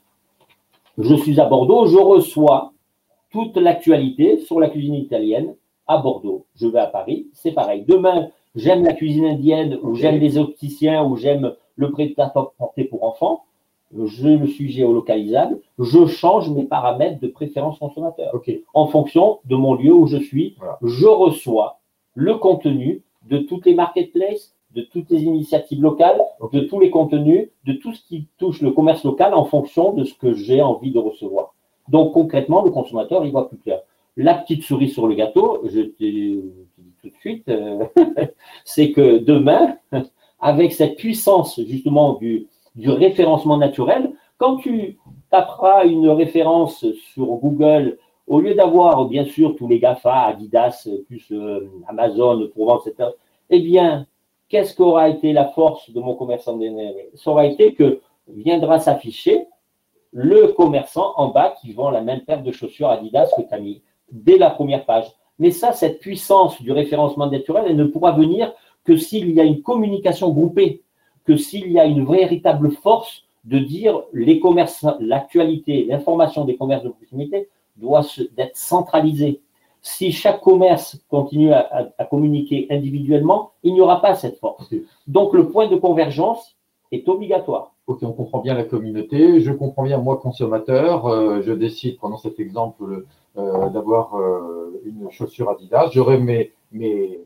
je suis à Bordeaux, je reçois toute l'actualité sur la cuisine italienne à Bordeaux. Je vais à Paris, c'est pareil. Demain, j'aime la cuisine indienne, ou j'aime les opticiens, ou j'aime le prêt-à-porter pour enfants. Je suis géolocalisable, je change mes paramètres de préférence consommateur. Okay. En fonction de mon lieu où je suis, voilà. Je reçois le contenu de toutes les marketplaces, de toutes les initiatives locales, okay. De tous les contenus, de tout ce qui touche le commerce local en fonction de ce que j'ai envie de recevoir. Donc concrètement, le consommateur, il voit plus clair. La petite cerise sur le gâteau, je te dis tout de suite, euh, c'est que demain, avec cette puissance justement du du référencement naturel, quand tu taperas une référence sur Google, au lieu d'avoir bien sûr tous les GAFA, Adidas, plus euh, Amazon, Provence, et cetera, eh bien, qu'est-ce qu'aura été la force de mon commerçant dénégré? Ça aura été que viendra s'afficher le commerçant en bas qui vend la même paire de chaussures Adidas que tu as mis dès la première page. Mais ça, cette puissance du référencement naturel, elle ne pourra venir que s'il y a une communication groupée, que s'il y a une véritable force de dire les commerces, l'actualité, l'information des commerces de proximité doit être centralisée. Si chaque commerce continue à, à, à communiquer individuellement, il n'y aura pas cette force. Donc le point de convergence est obligatoire. Ok, on comprend bien la communauté, je comprends bien moi consommateur, euh, je décide, prenons cet exemple, euh, d'avoir euh, une chaussure Adidas, j'aurai mes, mes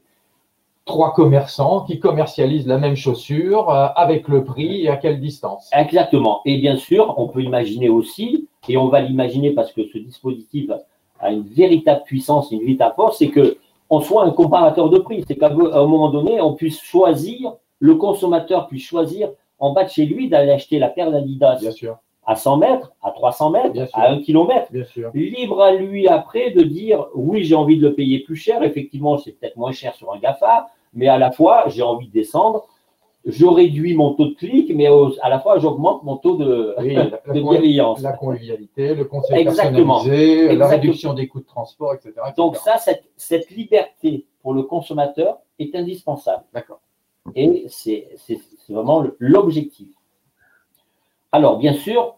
trois commerçants qui commercialisent la même chaussure euh, avec le prix et à quelle distance. Exactement. Et bien sûr, on peut imaginer aussi, et on va l'imaginer parce que ce dispositif a une véritable puissance, une véritable force, c'est qu'on soit un comparateur de prix. C'est qu'à un moment donné, on puisse choisir, le consommateur puisse choisir en bas de chez lui d'aller acheter la paire d'Adidas à cent mètres, à trois cents mètres, à un kilomètre. Libre à lui après de dire oui, j'ai envie de le payer plus cher. Effectivement, c'est peut-être moins cher sur un GAFA, mais à la fois, j'ai envie de descendre. Je réduis mon taux de clic, mais à la fois, j'augmente mon taux de, oui, de bienveillance. La convivialité, le conseil Exactement. personnalisé, Exactement. La réduction des coûts de transport, et cetera et cetera. Donc ça, cette, cette liberté pour le consommateur est indispensable. D'accord. Et c'est vraiment l'objectif. Alors, bien sûr,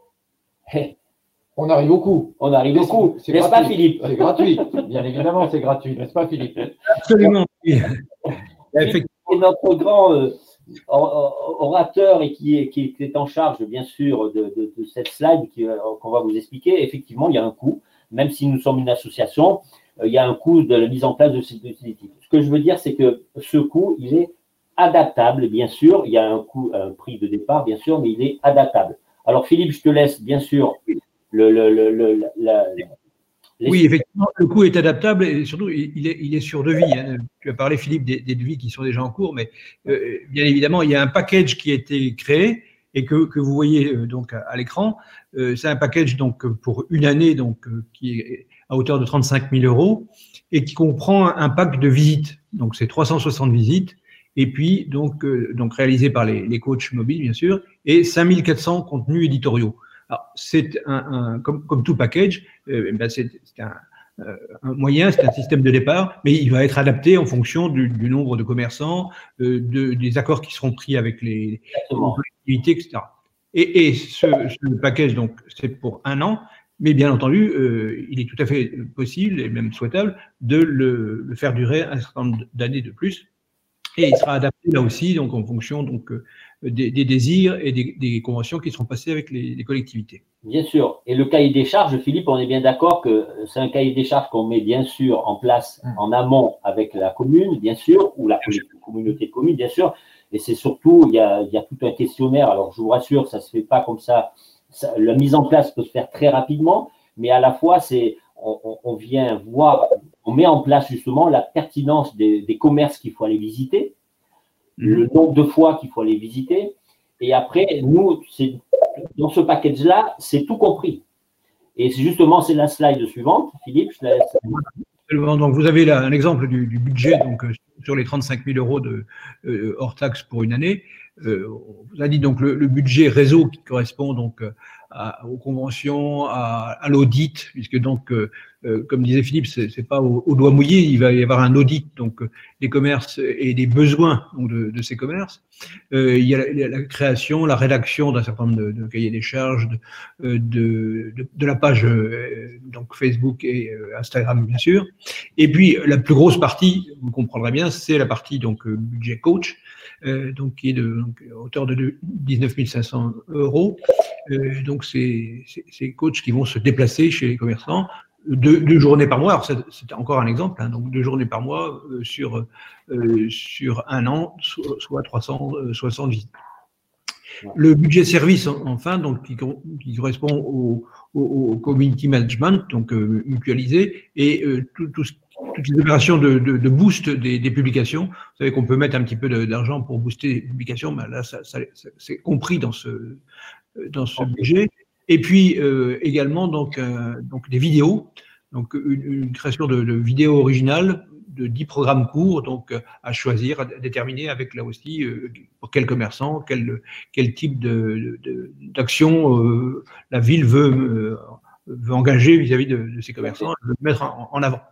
on arrive au coût. On arrive au coût. N'est-ce pas, Philippe? C'est gratuit. Bien évidemment, c'est gratuit. N'est-ce pas, Philippe? Absolument. Philippe est notre grand euh, orateur et qui est, qui est en charge, bien sûr, de, de, de cette slide qu'on va vous expliquer. Effectivement, il y a un coût. Même si nous sommes une association, euh, il y a un coût de la mise en place de ce dispositif. Ce que je veux dire, c'est que ce coût, il est adaptable, bien sûr. Il y a un coût, un prix de départ, bien sûr, mais il est adaptable. Alors, Philippe, je te laisse, bien sûr, le, le, le, le la, les... Oui, effectivement, le coût est adaptable et surtout, il est, il est sur devis. Hein. Tu as parlé, Philippe, des, des devis qui sont déjà en cours, mais euh, bien évidemment, il y a un package qui a été créé et que, que vous voyez euh, donc à, à l'écran. Euh, c'est un package donc pour une année donc euh, qui est à hauteur de trente-cinq mille euros et qui comprend un, un pack de visites. Donc, c'est trois cent soixante visites. Et puis, donc, euh, donc réalisé par les, les coachs mobiles, bien sûr, et cinq mille quatre cents contenus éditoriaux. Alors, c'est un, un comme, comme tout package, euh, ben c'est un, euh, un moyen, c'est un système de départ, mais il va être adapté en fonction du, du nombre de commerçants, euh, de, des accords qui seront pris avec les, les collectivités, et cetera. Et, et ce, ce package, donc, c'est pour un an, mais bien entendu, euh, il est tout à fait possible et même souhaitable de le, le faire durer un certain nombre d'années de plus. Et il sera adapté là aussi, donc en fonction donc euh, des, des désirs et des, des conventions qui seront passées avec les, les collectivités. Bien sûr. Et le cahier des charges, Philippe, on est bien d'accord que c'est un cahier des charges qu'on met bien sûr en place en amont avec la commune, bien sûr, ou la communauté de communes, bien sûr. Et c'est surtout, il y, a, il y a tout un questionnaire. Alors, je vous rassure, ça ne se fait pas comme ça ça, la mise en place peut se faire très rapidement, mais à la fois, c'est, on, on vient voir, on met en place justement la pertinence des, des commerces qu'il faut aller visiter, mmh. le nombre de fois qu'il faut aller visiter, et après, nous, c'est, dans ce package-là, c'est tout compris. Et justement, c'est la slide suivante, Philippe. Je laisse... Donc, vous avez là un exemple du, du budget donc, sur les trente-cinq mille euros de, euh, hors taxe pour une année. Euh, on vous a dit donc le, le budget réseau qui correspond donc à, aux conventions, à, à l'audit, puisque donc, euh, euh, comme disait Philippe, c'est, c'est pas au, au doigt mouillé, il va y avoir un audit donc des commerces et des besoins donc, de, de ces commerces. Euh, il y a la, la création, la rédaction d'un certain nombre de, de cahiers des charges, de, de, de, de la page euh, donc Facebook et euh, Instagram bien sûr. Et puis la plus grosse partie, vous comprendrez bien, c'est la partie donc budget coach. Euh, donc qui est de donc, hauteur de dix-neuf mille cinq cents euros. Euh, donc c'est ces coachs qui vont se déplacer chez les commerçants deux, deux journées par mois. Alors c'est encore un exemple, hein, donc deux journées par mois euh, sur euh, sur un an, soit, soit trois cent soixante visites. Le budget service, enfin, donc qui, qui correspond au, au, au community management, donc euh, mutualisé, et euh, tout, tout ce toutes les opérations de, de, de boost des, des publications. Vous savez qu'on peut mettre un petit peu d'argent pour booster les publications, mais là, ça, ça, c'est compris dans ce, dans ce budget. Et puis, euh, également, donc, euh, donc, des vidéos. Donc, une, une création de, de vidéos originales, de dix programmes courts, donc, à choisir, à déterminer avec, là aussi, euh, pour quel commerçant, quel, quel type de, de, d'action euh, la ville veut, euh, veut engager vis-à-vis de, de ses commerçants, veut mettre en, en avant.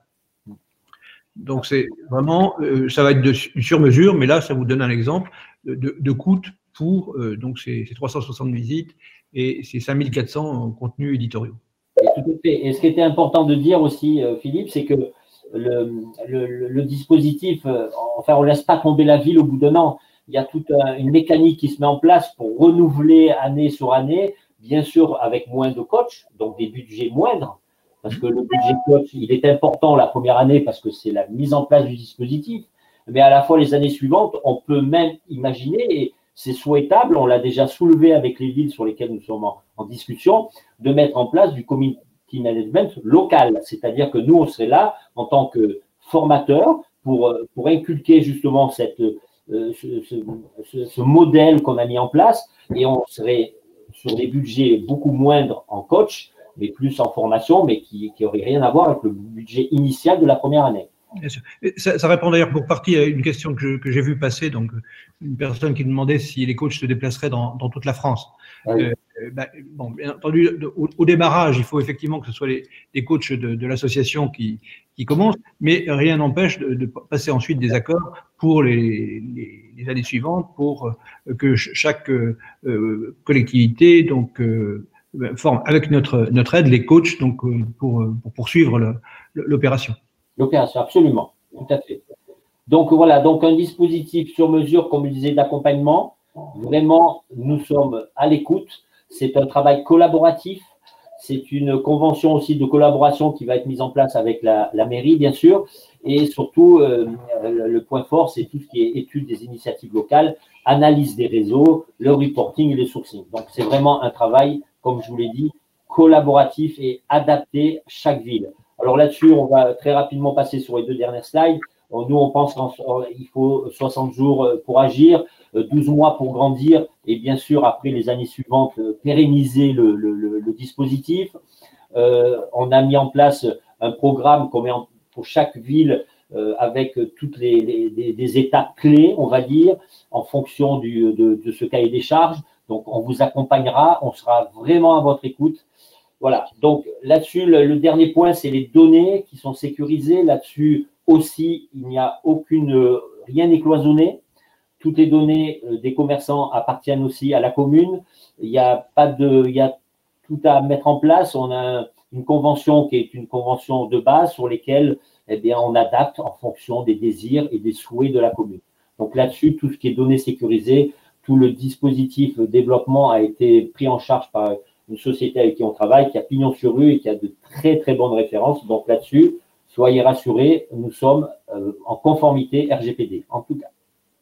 Donc, c'est vraiment, euh, ça va être de, sur mesure, mais là, ça vous donne un exemple de, de, de coût pour euh, donc ces, ces trois cent soixante visites et ces cinq mille quatre cents contenus éditoriaux. Et tout à fait. Et ce qui était important de dire aussi, euh, Philippe, c'est que le, le, le dispositif, euh, enfin, on ne laisse pas tomber la ville au bout d'un an. Il y a toute un, une mécanique qui se met en place pour renouveler année sur année, bien sûr avec moins de coachs, donc des budgets moindres. Parce que le budget coach, il est important la première année parce que c'est la mise en place du dispositif. Mais à la fois, les années suivantes, on peut même imaginer, et c'est souhaitable, on l'a déjà soulevé avec les villes sur lesquelles nous sommes en, en discussion, de mettre en place du community management local. C'est-à-dire que nous, on serait là en tant que formateur pour, pour inculquer justement cette, euh, ce, ce, ce, ce modèle qu'on a mis en place, et on serait sur des budgets beaucoup moindres en coach, mais plus en formation, mais qui n'aurait rien à voir avec le budget initial de la première année. Bien sûr. Ça, ça répond d'ailleurs pour partie à une question que, je, que j'ai vue passer, donc une personne qui demandait si les coachs se déplaceraient dans, dans toute la France. Oui. Euh, ben, bon, bien entendu, au, au démarrage, il faut effectivement que ce soit les, les coachs de, de l'association qui, qui commencent, mais rien n'empêche de, de passer ensuite des accords pour les, les, les années suivantes, pour que chaque euh, collectivité, donc, euh, forme avec notre, notre aide les coachs donc, pour, pour poursuivre l'opération. L'opération, absolument, tout à fait. Donc voilà, donc un dispositif sur mesure, comme je disais, d'accompagnement. Vraiment, nous sommes à l'écoute. C'est un travail collaboratif. C'est une convention aussi de collaboration qui va être mise en place avec la, la mairie, bien sûr. Et surtout, euh, le point fort, c'est tout ce qui est étude des initiatives locales, analyse des réseaux, le reporting et le sourcing. Donc, c'est vraiment un travail, comme je vous l'ai dit, collaboratif et adapté à chaque ville. Alors là-dessus, on va très rapidement passer sur les deux dernières slides. Nous, on pense qu'il faut soixante jours pour agir, douze mois pour grandir et bien sûr, après les années suivantes, pérenniser le, le, le, le dispositif. Euh, on a mis en place un programme qu'on met en, pour chaque ville euh, avec toutes les, les, les, les étapes clés, on va dire, en fonction du, de, de ce cahier des charges. Donc, on vous accompagnera, on sera vraiment à votre écoute. Voilà, donc là-dessus, le, le dernier point, c'est les données qui sont sécurisées. Là-dessus aussi, il n'y a aucune, rien n'est cloisonné. Toutes les données des commerçants appartiennent aussi à la commune. Il y a pas de, il y a tout à mettre en place. On a une convention qui est une convention de base sur lesquelles, eh bien, on adapte en fonction des désirs et des souhaits de la commune. Donc là-dessus, tout ce qui est données sécurisées, tout le dispositif de développement a été pris en charge par une société avec qui on travaille, qui a pignon sur rue et qui a de très, très bonnes références. Donc là-dessus, soyez rassurés, nous sommes euh, en conformité R G P D, en tout cas.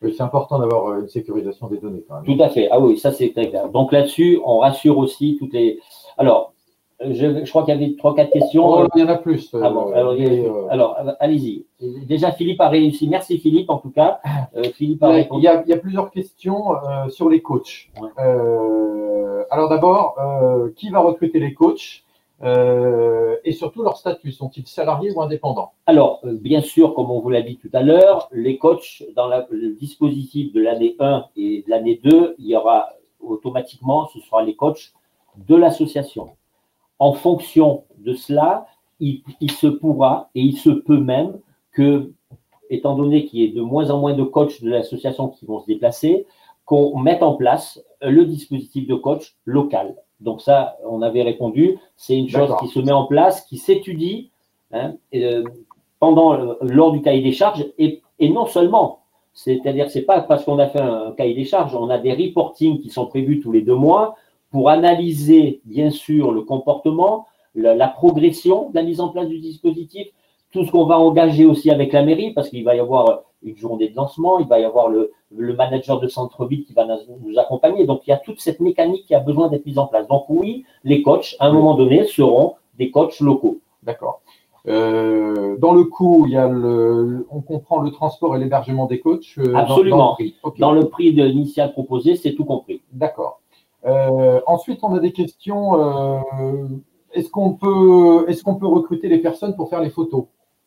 C'est important d'avoir une sécurisation des données quand même. Tout à fait. Ah oui, ça c'est très clair. Donc là-dessus, on rassure aussi toutes les. Alors, je, je crois qu'il y avait trois, quatre questions. Oh, il y en a plus. Ah bon, euh, alors, mais, euh, alors allez-y. Déjà, Philippe a réussi. Merci Philippe, en tout cas. Euh, Philippe a il, y a, répondu. il, y a, il y a plusieurs questions euh, sur les coachs. Ouais. Euh, alors d'abord, euh, qui va recruter les coachs euh, et surtout leur statut? Sont-ils salariés ou indépendants? Alors, euh, bien sûr, comme on vous l'a dit tout à l'heure, les coachs, dans la, le dispositif de l'année un et de l'année deux, il y aura automatiquement, ce sera les coachs de l'association. En fonction de cela, il, il se pourra et il se peut même que, étant donné qu'il y ait de moins en moins de coachs de l'association qui vont se déplacer, qu'on mette en place le dispositif de coach local. Donc ça, on avait répondu, c'est une chose qui se met en place, qui s'étudie hein, euh, pendant, euh, lors du cahier des charges et, et non seulement. C'est-à-dire, c'est pas parce qu'on a fait un, un cahier des charges, on a des reportings qui sont prévus tous les deux mois pour analyser, bien sûr, le comportement, la, la progression de la mise en place du dispositif, tout ce qu'on va engager aussi avec la mairie, parce qu'il va y avoir une journée de lancement, il va y avoir le, le manager de centre-ville qui va nous accompagner. Donc, il y a toute cette mécanique qui a besoin d'être mise en place. Donc, oui, les coachs, à un moment donné, seront des coachs locaux. D'accord. Euh, dans le coût, il y a le, on comprend le transport et l'hébergement des coachs. Euh, Absolument. Dans, dans le prix, okay. Dans le prix de l'initial proposé, c'est tout compris. D'accord. Euh, ensuite, on a des questions. Euh, est-ce qu'on peut, est-ce qu'on peut recruter les personnes pour faire les photos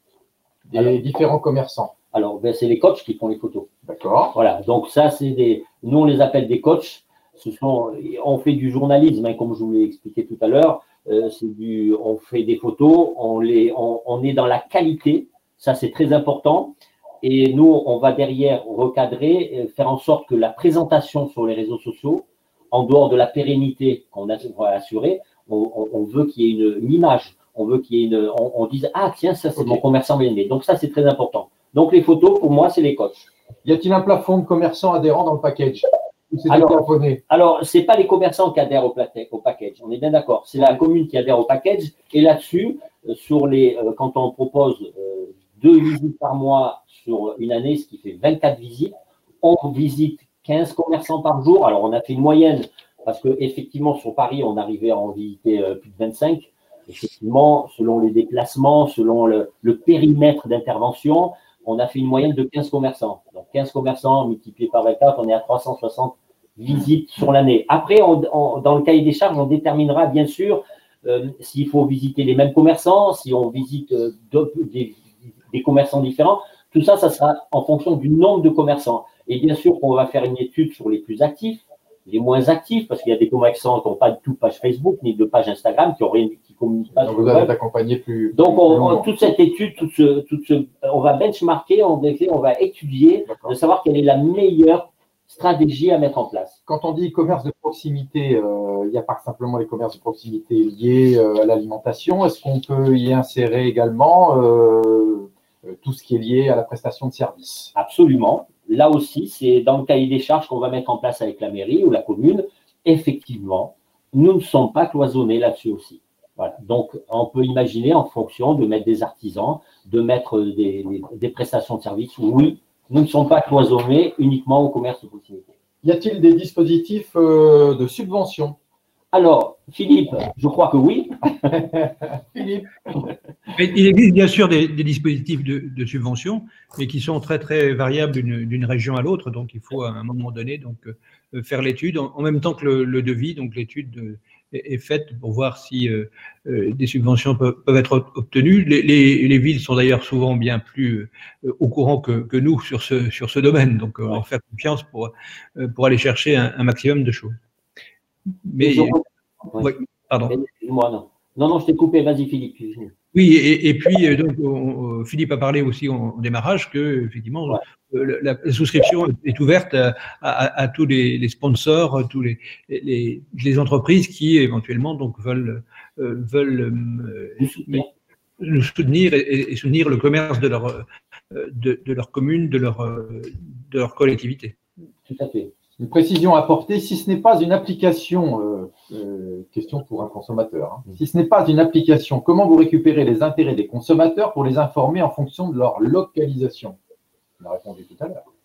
des Alors, différents commerçants? Alors, ben, c'est les coachs qui font les photos. D'accord. Voilà. Donc ça, c'est des. Nous, on les appelle des coachs. Ce sont. On fait du journalisme, hein, comme je vous l'ai expliqué tout à l'heure. Euh, c'est du. On fait des photos. On les. On, on est dans la qualité. Ça, c'est très important. Et nous, on va derrière recadrer, faire en sorte que la présentation sur les réseaux sociaux, en dehors de la pérennité qu'on va assurer, on, on, on veut qu'il y ait une, une image. On veut qu'il y ait une. On, on dise ah tiens, ça c'est okay. Mon commerçant bien-aimé. Donc ça, c'est très important. Donc, les photos, pour moi, c'est les coachs. Y a-t-il un plafond de commerçants adhérents dans le package? Alors, alors ce n'est pas les commerçants qui adhèrent au, au package, on est bien d'accord. C'est la commune qui adhère au package. Et là-dessus, sur les, euh, quand on propose euh, deux visites par mois sur une année, ce qui fait vingt-quatre visites, on visite quinze commerçants par jour. Alors, on a fait une moyenne parce qu'effectivement, sur Paris, on arrivait à en visiter euh, plus de vingt-cinq. Effectivement, selon les déplacements, selon le, le périmètre d'intervention, on a fait une moyenne de quinze commerçants. Donc, quinze commerçants multipliés par vingt-quatre, on est à trois cent soixante visites sur l'année. Après, on, on, dans le cahier des charges, on déterminera bien sûr euh, s'il faut visiter les mêmes commerçants, si on visite euh, des, des commerçants différents. Tout ça, ça sera en fonction du nombre de commerçants. Et bien sûr qu'on va faire une étude sur les plus actifs, les moins actifs, parce qu'il y a des commerçants qui n'ont pas du tout de page Facebook, ni de page Instagram, qui ont rien, qui communiquent pas. Donc, vous allez accompagner plus. Donc, on, on, toute cette étude, toute ce, toute ce, on va benchmarker, on, on va étudier, de savoir quelle est la meilleure stratégie à mettre en place. Quand on dit commerce de proximité, euh, il n'y a pas simplement les commerces de proximité liés euh, à l'alimentation. Est-ce qu'on peut y insérer également euh, tout ce qui est lié à la prestation de services? Absolument. Là aussi, c'est dans le cahier des charges qu'on va mettre en place avec la mairie ou la commune. Effectivement, nous ne sommes pas cloisonnés là-dessus aussi. Voilà. Donc, on peut imaginer en fonction de mettre des artisans, de mettre des, des, des prestations de services. Oui, nous ne sommes pas cloisonnés uniquement au commerce de proximité. Y a-t-il des dispositifs euh, de subvention? Alors, Philippe, je crois que oui. Philippe. Il existe bien sûr des, des dispositifs de, de subvention, mais qui sont très très variables d'une région à l'autre. Donc, il faut à un moment donné donc euh, faire l'étude en, en même temps que le, le devis. Donc, l'étude est, est faite pour voir si euh, euh, des subventions peuvent, peuvent être obtenues. Les, les, les villes sont d'ailleurs souvent bien plus euh, au courant que, que nous sur ce sur ce domaine. Donc, euh, leur faire confiance pour euh, pour aller chercher un, un maximum de choses. Mais, je... oui, pardon. Moi, non. non, non, je t'ai coupé. Vas-y, Philippe. Oui, et, et puis donc on, Philippe a parlé aussi en, en démarrage que effectivement ouais. la, la souscription est ouverte à, à, à tous les, les sponsors, tous les, les, les entreprises qui éventuellement donc veulent euh, veulent euh, nous soutenir et, et soutenir le commerce de leur de, de leur commune, de leur de leur collectivité. Tout à fait. Une précision à apporter, si ce n'est pas une application, euh, euh, question pour un consommateur, hein, si ce n'est pas une application, comment vous récupérez les intérêts des consommateurs pour les informer en fonction de leur localisation? On a répondu tout à l'heure.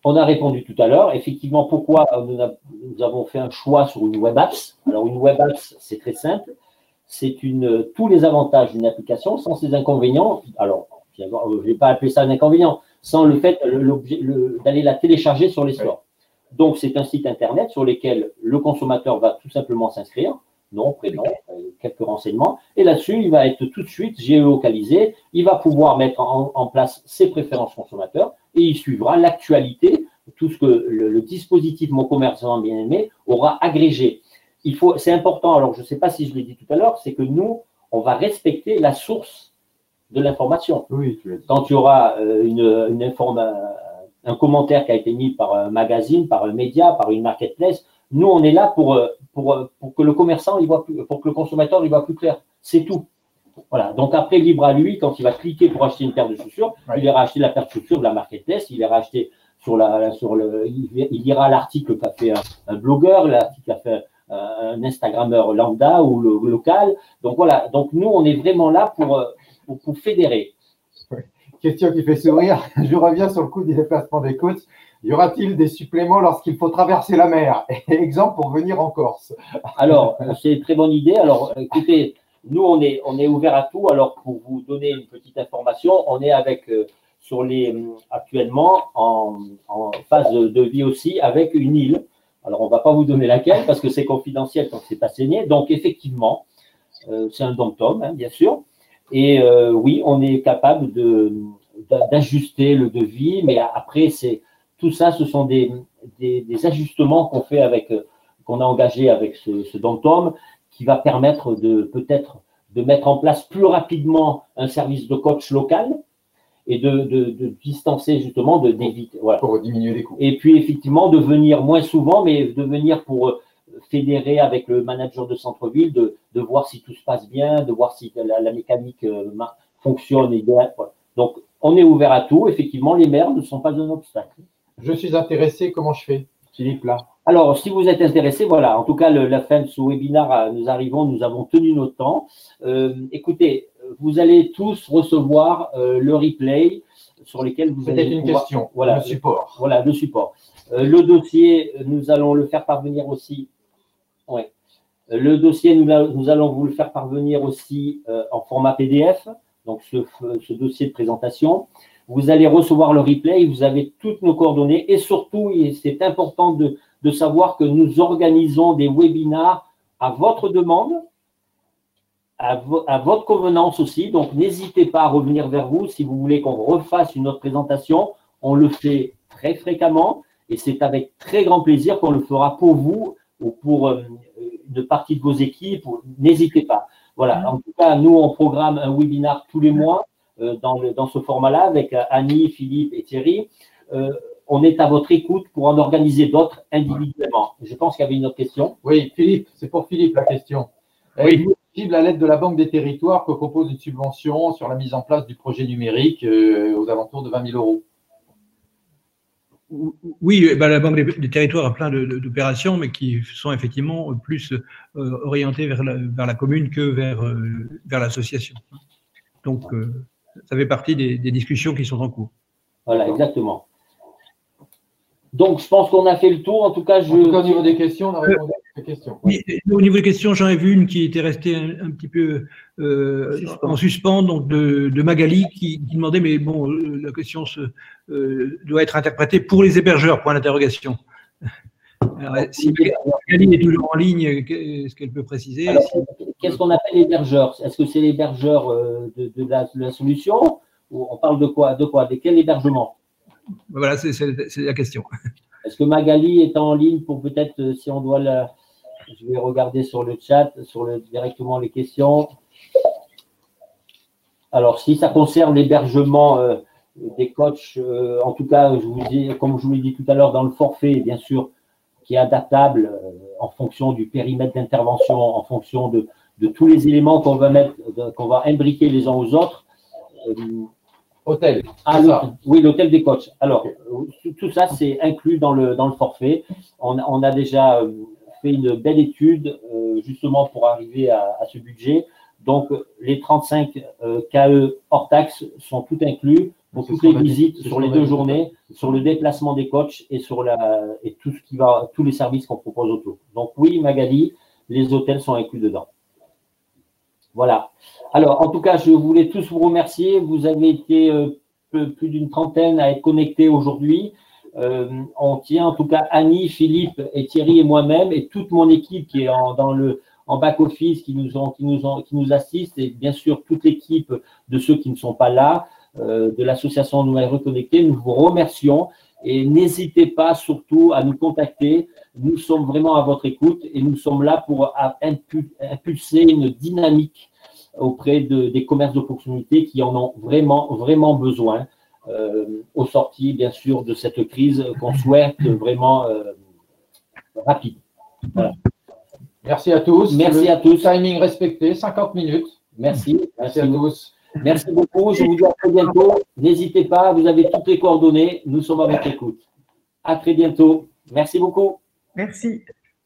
On a répondu tout à l'heure. Effectivement, pourquoi nous, a, nous avons fait un choix sur une web apps. Alors, une web apps, c'est très simple. C'est une tous les avantages d'une application sans ses inconvénients. Alors, je ne vais pas appeler ça un inconvénient, sans le fait d'aller la télécharger sur les stores. Donc, c'est un site Internet sur lequel le consommateur va tout simplement s'inscrire. Nom, prénom, quelques renseignements. Et là-dessus, il va être tout de suite géolocalisé. Il va pouvoir mettre en, en place ses préférences consommateurs et il suivra l'actualité, tout ce que le, le dispositif Mon Commerçant Bien Aimé aura agrégé. Il faut, c'est important, alors je ne sais pas si je l'ai dit tout à l'heure, c'est que nous, on va respecter la source de l'information. Oui, tu l'as dit. Quand il y aura une, une informa, un commentaire qui a été mis par un magazine, par un média, par une marketplace, nous, on est là pour, pour, pour que le commerçant, il voit plus, pour que le consommateur, il voit plus clair. C'est tout. Voilà. Donc, après, libre à lui, quand il va cliquer pour acheter une paire de chaussures, ouais. il ira acheter la paire de chaussures de la marketplace, il ira acheter sur la, sur le, il lira l'article qu'a fait un, un blogueur, l'article qu'a fait un, un Instagrammeur lambda ou le, le local. Donc, voilà. Donc, nous, on est vraiment là pour, pour, pour fédérer. Question qui fait sourire. Je reviens sur le coup du déplacement des côtes. Y aura-t-il des suppléments lorsqu'il faut traverser la mer? Exemple pour venir en Corse. Alors, c'est une très bonne idée. Alors, écoutez, nous, on est, on est ouvert à tout. Alors, pour vous donner une petite information, on est avec, euh, sur les, actuellement, en, en phase de vie aussi, avec une île. Alors, on ne va pas vous donner laquelle parce que c'est confidentiel quand c'est pas signé. Donc, effectivement, euh, c'est un dom-tom, hein, bien sûr. Et euh, oui, on est capable de, d'ajuster le devis, mais après, c'est tout ça, ce sont des, des, des ajustements qu'on fait avec, qu'on a engagé avec ce, ce dom-tom, qui va permettre de peut-être de mettre en place plus rapidement un service de coach local et de, de, de distancer justement, de d'éviter, voilà. Pour diminuer les coûts. Et puis effectivement de venir moins souvent, mais de venir pour fédérer avec le manager de centre-ville, de, de voir si tout se passe bien, de voir si la, la mécanique fonctionne et bien. Voilà. Donc on est ouvert à tout. Effectivement, les maires ne sont pas un obstacle. Je suis intéressé, comment je fais, Philippe, là? Alors, si vous êtes intéressé, voilà, en tout cas, le, la fin de ce webinaire, nous arrivons, nous avons tenu notre temps. Euh, écoutez, vous allez tous recevoir euh, le replay sur lesquels vous allez Peut-être une pouvoir, question, voilà, le support. Voilà, le support. Euh, le dossier, nous allons le faire parvenir aussi. Ouais. Le dossier, nous, nous allons vous le faire parvenir aussi euh, en format P D F, donc ce, ce dossier de présentation. Vous allez recevoir le replay, vous avez toutes nos coordonnées et surtout, c'est important de, de savoir que nous organisons des webinars à votre demande, à, vo, à votre convenance aussi. Donc, n'hésitez pas à revenir vers vous si vous voulez qu'on refasse une autre présentation. On le fait très fréquemment et c'est avec très grand plaisir qu'on le fera pour vous ou pour euh, une partie de vos équipes. N'hésitez pas. Voilà. En tout cas, nous, on programme un webinar tous les mois. Dans, le, dans ce format-là, avec Annie, Philippe et Thierry. Euh, on est à votre écoute pour en organiser d'autres individuellement. Je pense qu'il y avait une autre question. Oui, Philippe, c'est pour Philippe la question. Oui. Est-il éligible à l'aide de la Banque des Territoires que propose une subvention sur la mise en place du projet numérique euh, aux alentours de vingt mille euros? Oui, ben la Banque des, des Territoires a plein d'opérations, mais qui sont effectivement plus euh, orientées vers la, vers la commune que vers, euh, vers l'association. Donc, euh, ça fait partie des, des discussions qui sont en cours. Voilà, exactement. Donc, je pense qu'on a fait le tour. En tout cas, je… En tout cas, au niveau des questions, on a répondu à ces questions. Oui, au niveau des questions, j'en ai vu une qui était restée un, un petit peu euh, suspens. en suspens, donc de, de Magali, qui, qui demandait, mais bon, la question se, euh, doit être interprétée pour les hébergeurs, point d'interrogation. Si Magali est toujours en ligne, est-ce qu'elle peut préciser? Qu'est-ce qu'on appelle hébergeur? Est-ce que c'est l'hébergeur de, de, la, de la solution ou on parle de quoi? De quoi? De quel hébergement? Voilà, c'est la question. Est-ce que Magali est en ligne pour peut-être, si on doit la… Je vais regarder sur le chat, sur le, directement les questions. Alors, si ça concerne l'hébergement euh, des coachs, euh, en tout cas, je vous dis, comme je vous l'ai dit tout à l'heure, dans le forfait, bien sûr, qui est adaptable euh, en fonction du périmètre d'intervention, en fonction de, de tous les éléments qu'on va mettre, qu'on va imbriquer les uns aux autres. Euh, Hôtel. Ah, ça. Oui, l'hôtel des coachs. Alors, okay. Tout ça, c'est inclus dans le, dans le forfait. On, on a déjà euh, fait une belle étude, euh, justement, pour arriver à, à ce budget. Donc, les trente-cinq euh, K E hors taxe sont tout inclus pour toutes les visites sur les deux journées, sur le déplacement des coachs et sur la et tout ce qui va, tous les services qu'on propose autour. Donc oui, Magali, les hôtels sont inclus dedans. Voilà. Alors, en tout cas, je voulais tous vous remercier. Vous avez été euh, peu, plus d'une trentaine à être connectés aujourd'hui. Euh, on tient, en tout cas, Annie, Philippe et Thierry et moi-même et toute mon équipe qui est en, dans le en back-office, qui nous ont, qui nous ont, qui nous assistent, et bien sûr toute l'équipe de ceux qui ne sont pas là, euh, de l'association Nouvelle Reconnectée. Nous vous remercions et n'hésitez pas surtout à nous contacter. Nous sommes vraiment à votre écoute et nous sommes là pour impulser une dynamique auprès de, des commerces de proximité qui en ont vraiment, vraiment besoin euh, aux sorties, bien sûr, de cette crise qu'on souhaite vraiment euh, rapide. Voilà. Merci à tous. Merci Le à tous. Timing respecté, cinquante minutes. Merci. Merci, Merci à tous. Merci beaucoup. Je vous dis à très bientôt. N'hésitez pas, vous avez toutes les coordonnées. Nous sommes à votre écoute. À très bientôt. Merci beaucoup. Merci.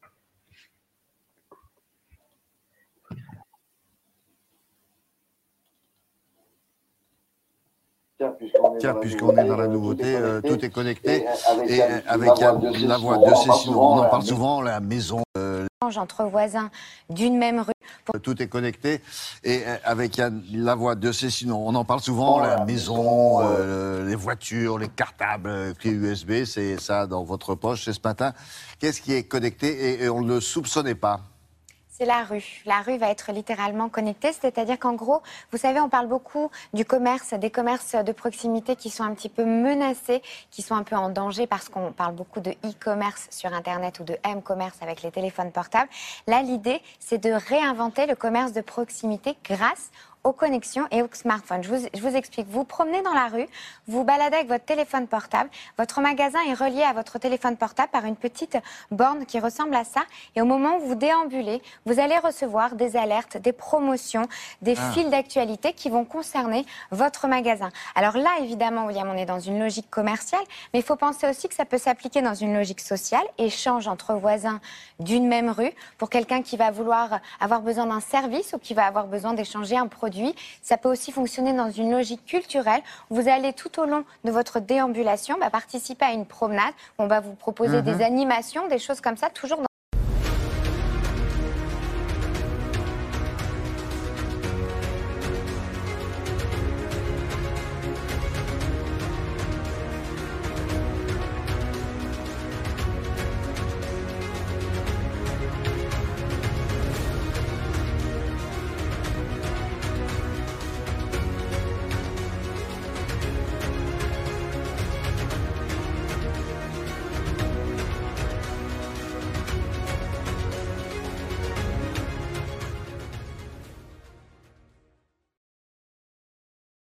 Tiens, puisqu'on est dans la nouveauté, euh, tout est connecté. Et avec la voix de Cécile, on en parle souvent, la maison. Euh, entre voisins d'une même rue. Pour... Tout est connecté. Et avec la voix de Cécile, on en parle souvent, la maison, euh, les voitures, les cartables, clés U S B, c'est ça dans votre poche, c'est ce matin. Qu'est-ce qui est connecté et, et on ne le soupçonnait pas? C'est la rue. La rue va être littéralement connectée, c'est-à-dire qu'en gros, vous savez, on parle beaucoup du commerce, des commerces de proximité qui sont un petit peu menacés, qui sont un peu en danger parce qu'on parle beaucoup de e-commerce sur Internet ou de m-commerce avec les téléphones portables. Là, l'idée, c'est de réinventer le commerce de proximité grâce aux connexions et aux smartphones. Je vous, je vous explique. Vous promenez dans la rue, vous baladez avec votre téléphone portable. Votre magasin est relié à votre téléphone portable par une petite borne qui ressemble à ça. Et au moment où vous déambulez, vous allez recevoir des alertes, des promotions, des ah. fils d'actualité qui vont concerner votre magasin. Alors là, évidemment, William, on est dans une logique commerciale, mais il faut penser aussi que ça peut s'appliquer dans une logique sociale, échange entre voisins d'une même rue, pour quelqu'un qui va vouloir avoir besoin d'un service ou qui va avoir besoin d'échanger un produit. Ça peut aussi fonctionner dans une logique culturelle. Vous allez tout au long de votre déambulation bah, participer à une promenade. On va vous proposer mmh. des animations, des choses comme ça, toujours dans